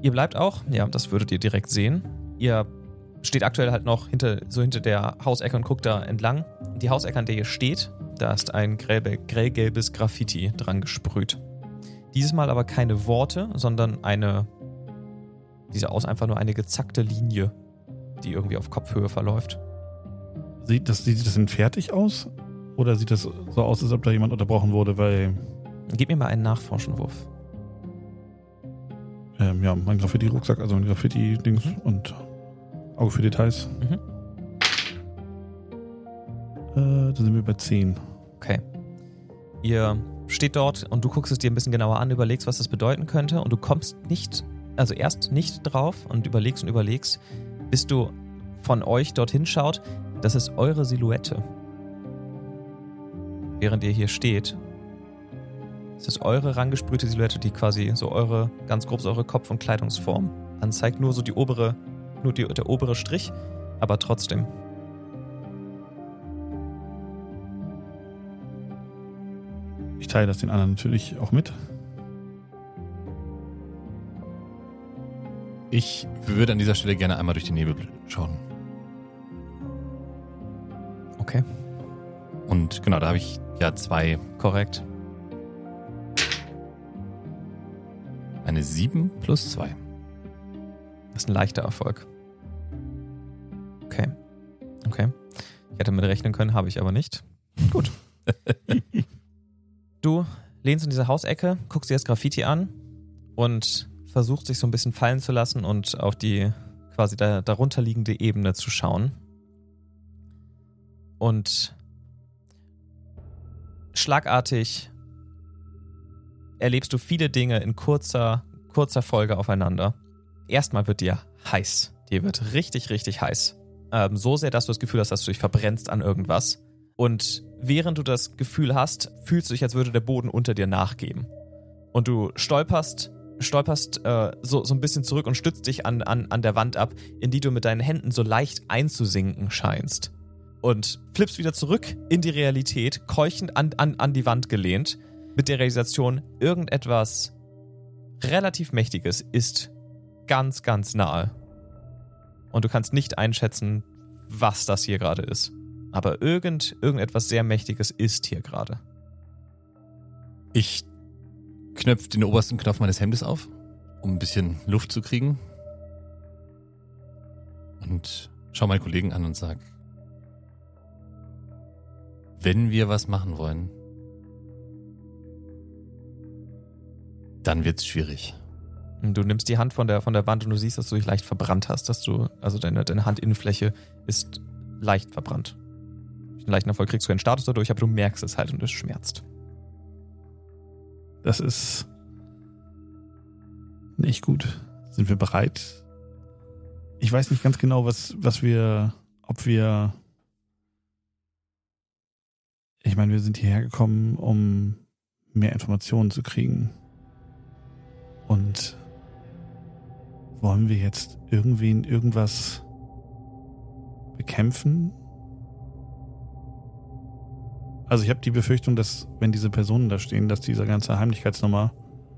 Ihr bleibt auch, ja, das würdet ihr direkt sehen. Ihr steht aktuell halt noch hinter, so hinter der Hausecke und guckt da entlang. Die Hausecke, an der ihr steht, da ist ein grellgelbes Graffiti dran gesprüht. Dieses Mal aber keine Worte, sondern eine, diese aus einfach nur eine gezackte Linie, die irgendwie auf Kopfhöhe verläuft. Sieht das, sieht das denn fertig aus? Oder sieht das so aus, als ob da jemand unterbrochen wurde, weil... Gib mir mal einen Nachforschenwurf. Ähm, ja, mein Graffiti-Rucksack, also ein Graffiti-Dings Mhm. und Auge für Details. Mhm. Äh, da sind wir bei zehn. Okay. Ihr steht dort und du guckst es dir ein bisschen genauer an, überlegst, was das bedeuten könnte und du kommst nicht, also erst nicht drauf und überlegst und überlegst, bis du von euch dorthin schaut, das ist eure Silhouette. Während ihr hier steht, das ist eure rangesprühte Silhouette, die quasi so eure, ganz grob so eure Kopf- und Kleidungsform anzeigt. Nur so die obere, nur die, der obere Strich, aber trotzdem. Ich teile das den anderen natürlich auch mit. Ich würde an dieser Stelle gerne einmal durch den Nebel schauen. Okay, Und genau, da habe ich ja zwei, korrekt. eine sieben plus zwei. Das ist ein leichter Erfolg. Okay. Okay. Ich hätte mit rechnen können, habe ich aber nicht. Gut. Du lehnst in diese Hausecke, guckst dir das Graffiti an und versuchst sich so ein bisschen fallen zu lassen und auf die quasi da, darunter liegende Ebene zu schauen. Und schlagartig erlebst du viele Dinge in kurzer, kurzer Folge aufeinander. Erstmal wird dir heiß. Dir wird richtig, richtig heiß. Ähm, so sehr, dass du das Gefühl hast, dass du dich verbrennst an irgendwas. Und während du das Gefühl hast, fühlst du dich, als würde der Boden unter dir nachgeben. Und du stolperst, stolperst äh, so, so ein bisschen zurück und stützt dich an, an, an der Wand ab, in die du mit deinen Händen so leicht einzusinken scheinst. Und flippst wieder zurück in die Realität, keuchend an, an, an die Wand gelehnt, mit der Realisation, irgendetwas relativ Mächtiges ist ganz, ganz nahe. Und du kannst nicht einschätzen, was das hier gerade ist. Aber irgend, irgendetwas sehr Mächtiges ist hier gerade. Ich knöpfe den obersten Knopf meines Hemdes auf, um ein bisschen Luft zu kriegen. Und schaue meinen Kollegen an und sage, wenn wir was machen wollen, dann wird's schwierig. Du nimmst die Hand von der, von der Wand und du siehst, dass du dich leicht verbrannt hast, dass du, also deine, deine Handinnenfläche ist leicht verbrannt. Durch einen leichten Erfolg kriegst du einen Status dadurch, aber du merkst es halt und es schmerzt. Das ist nicht gut. Sind wir bereit? Ich weiß nicht ganz genau, was, was wir, ob wir, ich meine, wir sind hierher gekommen, um mehr Informationen zu kriegen. Und wollen wir jetzt irgendwen, irgendwas bekämpfen? Also ich habe die Befürchtung, dass wenn diese Personen da stehen, dass diese ganze Heimlichkeitsnummer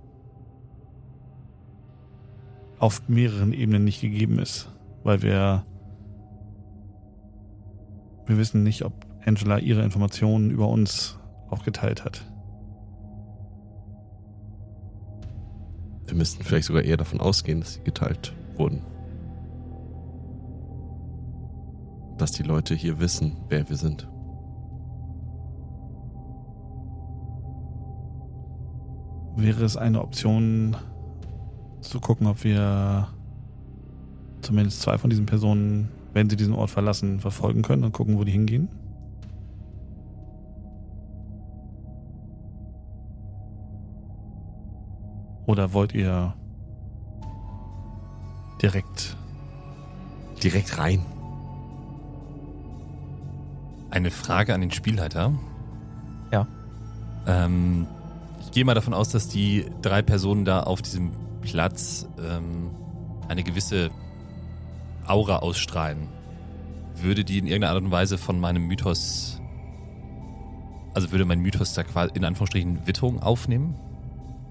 auf mehreren Ebenen nicht gegeben ist. Weil wir wir wissen nicht, ob Angela ihre Informationen über uns auch geteilt hat. Wir müssten vielleicht sogar eher davon ausgehen, dass sie geteilt wurden. Dass die Leute hier wissen, wer wir sind. Wäre es eine Option, zu gucken, ob wir zumindest zwei von diesen Personen, wenn sie diesen Ort verlassen, verfolgen können und gucken, wo die hingehen? Oder wollt ihr direkt Direkt rein. Eine Frage an den Spielleiter. Ja. Ähm, ich gehe mal davon aus, dass die drei Personen da auf diesem Platz ähm, eine gewisse Aura ausstrahlen. Würde die in irgendeiner Art und Weise von meinem Mythos, also würde mein Mythos da quasi in Anführungsstrichen Witterung aufnehmen?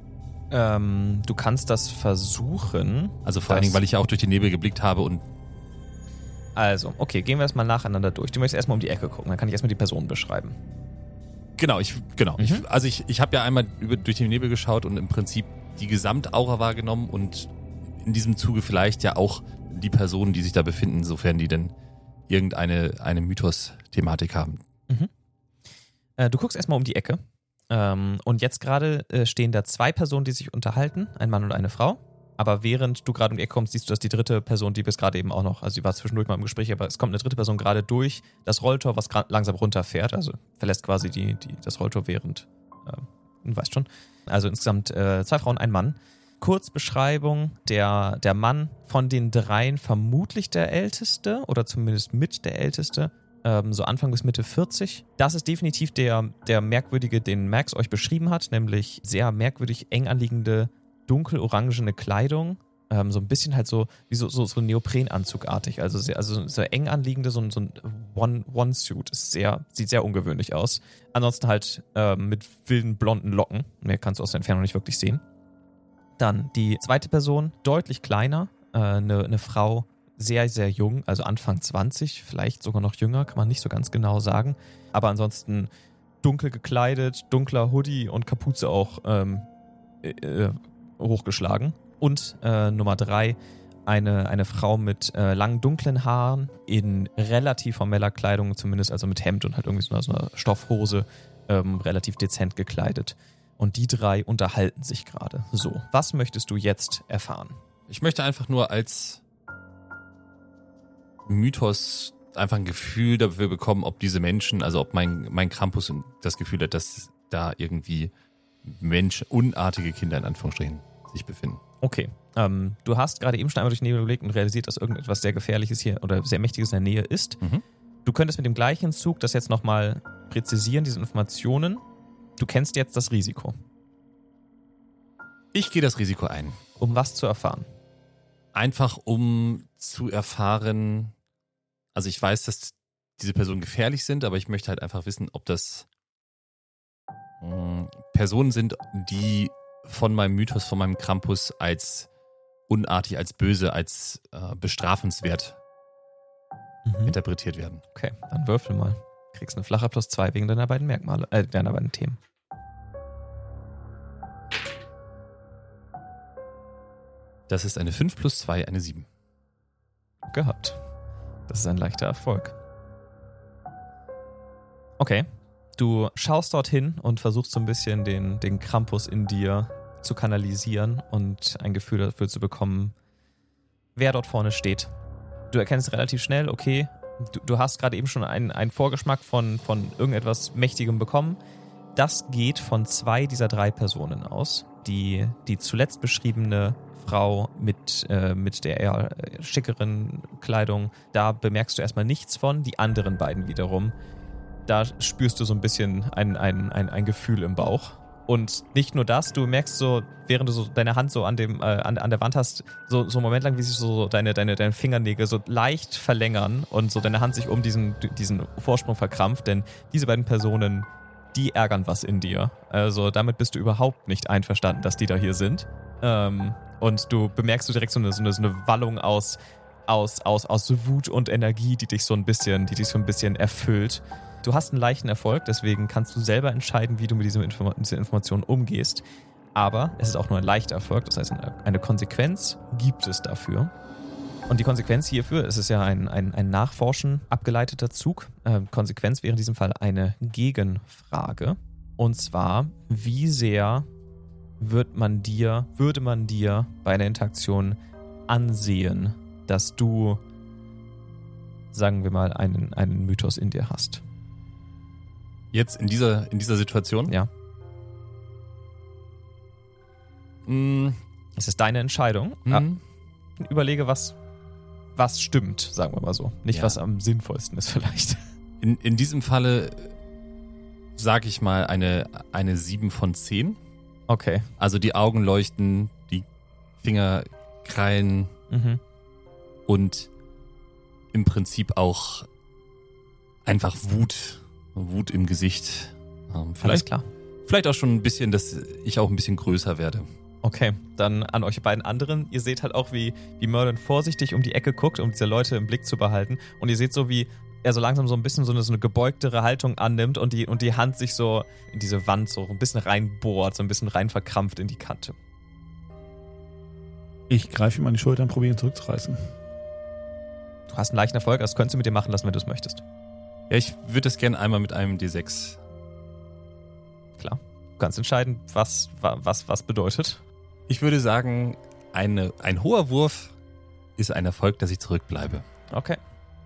Ähm, du kannst das versuchen. Also vor allen Das- Dingen, weil ich ja auch durch den Nebel geblickt habe und Also, okay, gehen wir das mal nacheinander durch. Du möchtest erstmal um die Ecke gucken, dann kann ich erstmal die Person beschreiben. genau, ich genau, Mhm. ich, also ich, ich habe ja einmal über, durch den Nebel geschaut und im Prinzip die Gesamtaura wahrgenommen und in diesem Zuge vielleicht ja auch die Personen, die sich da befinden, sofern die denn irgendeine eine Mythos-Thematik haben. Äh, du guckst erstmal um die Ecke. Ähm, und jetzt gerade äh, stehen da zwei Personen, die sich unterhalten, ein Mann und eine Frau. Aber während du gerade um die Ecke kommst, siehst du, dass die dritte Person, die bis gerade eben auch noch, also die war zwischendurch mal im Gespräch, aber es kommt eine dritte Person gerade durch das Rolltor, was gra- langsam runterfährt, also verlässt quasi die, die, das Rolltor während, äh, du weißt schon. Also insgesamt äh, zwei Frauen, ein Mann. Kurzbeschreibung, der, der Mann von den dreien vermutlich der Älteste oder zumindest mit der Älteste, ähm, so Anfang bis Mitte vierzig. Das ist definitiv der, der merkwürdige, den Max euch beschrieben hat, nämlich sehr merkwürdig eng anliegende dunkel-orangene Kleidung, ähm, so ein bisschen halt so wie so, so, so Neoprenanzugartig, also sehr, also so eng anliegende, so, ein- so ein One, One-Suit, ist sehr, sieht sehr ungewöhnlich aus. Ansonsten halt ähm, mit wilden blonden Locken, mehr kannst du aus der Entfernung nicht wirklich sehen. Dann die zweite Person, deutlich kleiner, äh, eine, eine Frau, sehr, sehr jung, also Anfang zwanzig, vielleicht sogar noch jünger, kann man nicht so ganz genau sagen, aber ansonsten dunkel gekleidet, dunkler Hoodie und Kapuze auch ähm, äh, hochgeschlagen. Und äh, Nummer drei, eine, eine Frau mit äh, langen, dunklen Haaren in relativ formeller Kleidung, zumindest also mit Hemd und halt irgendwie so einer, so einer Stoffhose, ähm, relativ dezent gekleidet. Und die drei unterhalten sich gerade. So, was möchtest du jetzt erfahren? Ich möchte einfach nur als Mythos einfach ein Gefühl dafür bekommen, ob diese Menschen, also ob mein, mein Krampus das Gefühl hat, dass da irgendwie Mensch, unartige Kinder in Anführungsstrichen sich befinden. Okay, ähm, du hast gerade eben schon einmal durch den Nebel geblickt und realisiert, dass irgendetwas sehr Gefährliches hier oder sehr Mächtiges in der Nähe ist. Mhm. Du könntest mit dem gleichen Zug das jetzt nochmal präzisieren, diese Informationen. Du kennst jetzt das Risiko. Ich gehe das Risiko ein. Um was zu erfahren? Einfach um zu erfahren, also ich weiß, dass diese Personen gefährlich sind, aber ich möchte halt einfach wissen, ob das mh, Personen sind, die von meinem Mythos, von meinem Krampus als unartig, als böse, als äh, bestrafenswert Mhm. interpretiert werden. Okay, dann würfel mal. Kriegst eine flache plus zwei wegen deiner beiden Merkmale, äh, deiner beiden Themen. Das ist eine fünf plus zwei, eine sieben. Gehabt. Das ist ein leichter Erfolg. Okay, du schaust dorthin und versuchst so ein bisschen den, den Krampus in dir zu kanalisieren und ein Gefühl dafür zu bekommen, wer dort vorne steht. Du erkennst relativ schnell, okay, du, du hast gerade eben schon einen, einen Vorgeschmack von, von irgendetwas Mächtigem bekommen. Das geht von zwei dieser drei Personen aus. Die, die zuletzt beschriebene Frau mit, äh, mit der eher schickeren Kleidung, da bemerkst du erstmal nichts von. Die anderen beiden wiederum, da spürst du so ein bisschen ein, ein, ein, ein Gefühl im Bauch. Und nicht nur das, du merkst so, während du so deine Hand so an, dem, äh, an, an der Wand hast, so, so einen Moment lang, wie sich so deine, deine, deine Fingernägel so leicht verlängern und so deine Hand sich um diesen, diesen Vorsprung verkrampft, denn diese beiden Personen, die ärgern was in dir. Also damit bist du überhaupt nicht einverstanden, dass die da hier sind. Ähm, und du bemerkst du direkt so eine, so eine, so eine Wallung aus, aus, aus, aus Wut und Energie, die dich so ein bisschen, die dich so ein bisschen erfüllt. Du hast einen leichten Erfolg, deswegen kannst du selber entscheiden, wie du mit dieser, Inform- dieser Information umgehst. Aber es ist auch nur ein leichter Erfolg, das heißt, eine, eine Konsequenz gibt es dafür. Und die Konsequenz hierfür, es ist ja ein, ein, ein Nachforschen abgeleiteter Zug. Äh, Konsequenz wäre in diesem Fall eine Gegenfrage. Und zwar, wie sehr wird man dir, würde man dir bei einer Interaktion ansehen, dass du, sagen wir mal, einen, einen Mythos in dir hast? Jetzt in dieser, in dieser Situation? Ja. Mm, Es ist deine Entscheidung. mm. Ah, überlege, was, was stimmt, sagen wir mal so. Nicht, Ja. was am sinnvollsten ist vielleicht. In, in diesem Falle sage ich mal eine, eine sieben von zehn. Okay. Also die Augen leuchten, die Finger krallen Mhm. und im Prinzip auch einfach Wut. Wut im Gesicht. Ähm, Alles vielleicht, klar. vielleicht auch schon ein bisschen, dass ich auch ein bisschen größer werde. Okay, dann an euch beiden anderen. Ihr seht halt auch, wie, wie Merlin vorsichtig um die Ecke guckt, um diese Leute im Blick zu behalten. Und ihr seht so, wie er so langsam so ein bisschen so eine, so eine gebeugtere Haltung annimmt und die, und die Hand sich so in diese Wand so ein bisschen reinbohrt, so ein bisschen rein verkrampft in die Kante. Ich greife ihm an die Schulter und probiere ihn zurückzureißen. Du hast einen leichten Erfolg, das könntest du mit dir machen lassen, wenn du es möchtest. Ja, ich würde das gerne einmal mit einem D sechs. Klar. Du kannst entscheiden, was was, was bedeutet. Ich würde sagen, eine, ein hoher Wurf ist ein Erfolg, dass ich zurückbleibe. Okay.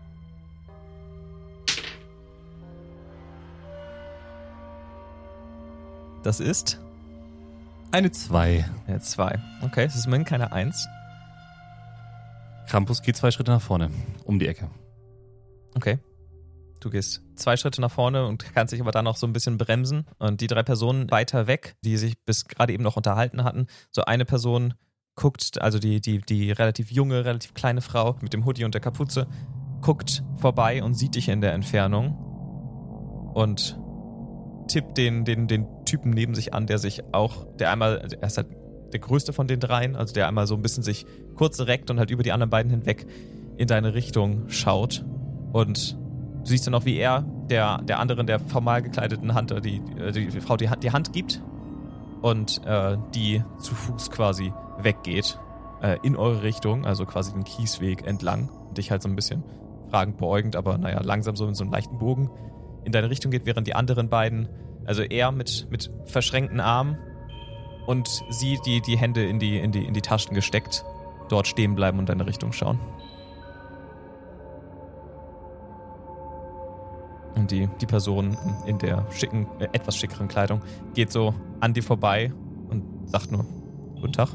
Das ist Eine zwei. eine zwei. Okay, es ist immerhin keine eins. Krampus geht zwei Schritte nach vorne, um die Ecke. Okay. Du gehst zwei Schritte nach vorne und kannst dich aber dann noch so ein bisschen bremsen. Und die drei Personen weiter weg, die sich bis gerade eben noch unterhalten hatten, so eine Person guckt, also die, die, die relativ junge, relativ kleine Frau mit dem Hoodie und der Kapuze, guckt vorbei und sieht dich in der Entfernung und tippt den, den, den Typen neben sich an, der sich auch, der einmal, er ist halt der größte von den dreien, also der einmal so ein bisschen sich kurz reckt und halt über die anderen beiden hinweg in deine Richtung schaut. Und du siehst dann auch, wie er der, der anderen, der formal gekleideten Hand, die, die, die Frau die Hand, die Hand gibt und äh, die zu Fuß quasi weggeht äh, in eure Richtung, also quasi den Kiesweg entlang und dich halt so ein bisschen fragend beäugend, aber naja, langsam so in so einem leichten Bogen in deine Richtung geht, während die anderen beiden, also er mit, mit verschränkten Armen und sie die, die Hände in die, in, die, in die Taschen gesteckt, dort stehen bleiben und in deine Richtung schauen. Und die, die Person in der schicken, äh, etwas schickeren Kleidung geht so an dir vorbei und sagt nur Guten Tag.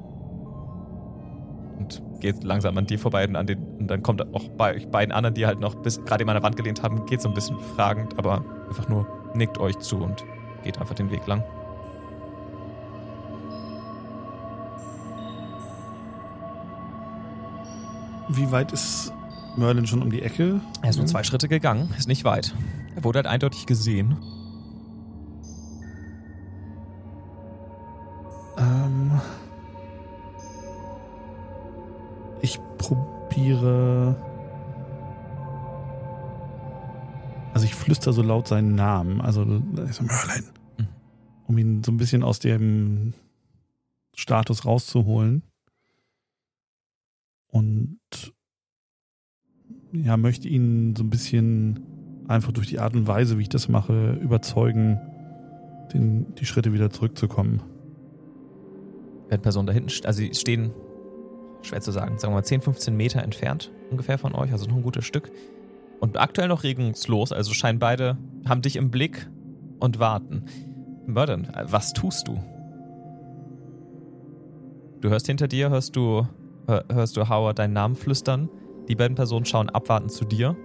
Und geht langsam an dir vorbei und, an den, und dann kommt auch bei euch beiden anderen, die halt noch bis gerade eben an der Wand gelehnt haben, geht so ein bisschen fragend, aber einfach nur nickt euch zu und geht einfach den Weg lang. Wie weit ist Merlin schon um die Ecke? Er ist nur zwei Schritte gegangen, ist nicht weit. Er wurde halt eindeutig gesehen. Ähm ich probiere... Also ich flüster so laut seinen Namen. Also da ist Merlin. Mhm. Um ihn so ein bisschen aus dem Status rauszuholen. Und ja, möchte ihn so ein bisschen einfach durch die Art und Weise, wie ich das mache, überzeugen, den, die Schritte wieder zurückzukommen. Während Personen da hinten, also sie stehen, schwer zu sagen, sagen wir mal zehn, fünfzehn Meter entfernt ungefähr von euch, also noch ein gutes Stück. Und aktuell noch regungslos, also scheinen beide, haben dich im Blick und warten. Merlin, was tust du? Du hörst hinter dir, hörst du, hörst du Howard deinen Namen flüstern. Die beiden Personen schauen abwartend zu dir.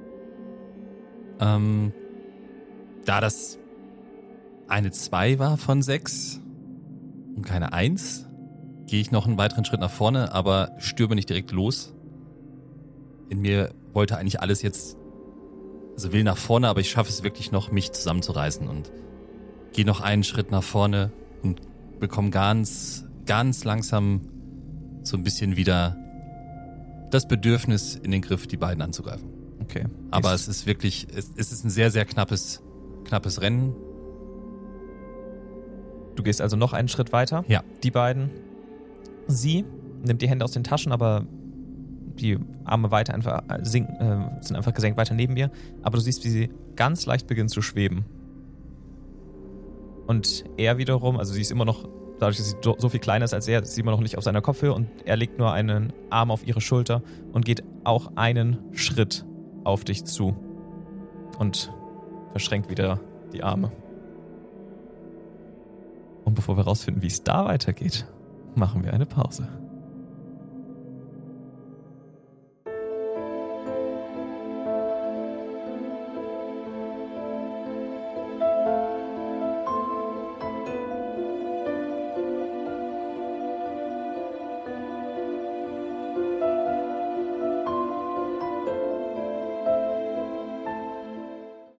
Ähm, da das eine zwei war von sechs und keine eins, gehe ich noch einen weiteren Schritt nach vorne, aber stürme nicht direkt los. In mir wollte eigentlich alles jetzt, also will nach vorne, aber ich schaffe es wirklich noch, mich zusammenzureißen und gehe noch einen Schritt nach vorne und bekomme ganz, ganz langsam so ein bisschen wieder das Bedürfnis in den Griff, die beiden anzugreifen. Okay. Aber es ist wirklich, es, es ist ein sehr, sehr knappes, knappes Rennen. Du gehst also noch einen Schritt weiter. Ja. Die beiden. Sie nimmt die Hände aus den Taschen, aber die Arme weiter einfach sinken, äh, sind einfach gesenkt weiter neben ihr. Aber du siehst, wie sie ganz leicht beginnt zu schweben. Und er wiederum, also sie ist immer noch, dadurch, dass sie so viel kleiner ist als er, ist sie immer noch nicht auf seiner Kopfhöhe und er legt nur einen Arm auf ihre Schulter und geht auch einen Schritt auf dich zu und verschränkt wieder die Arme. Und bevor wir rausfinden, wie es da weitergeht, machen wir eine Pause.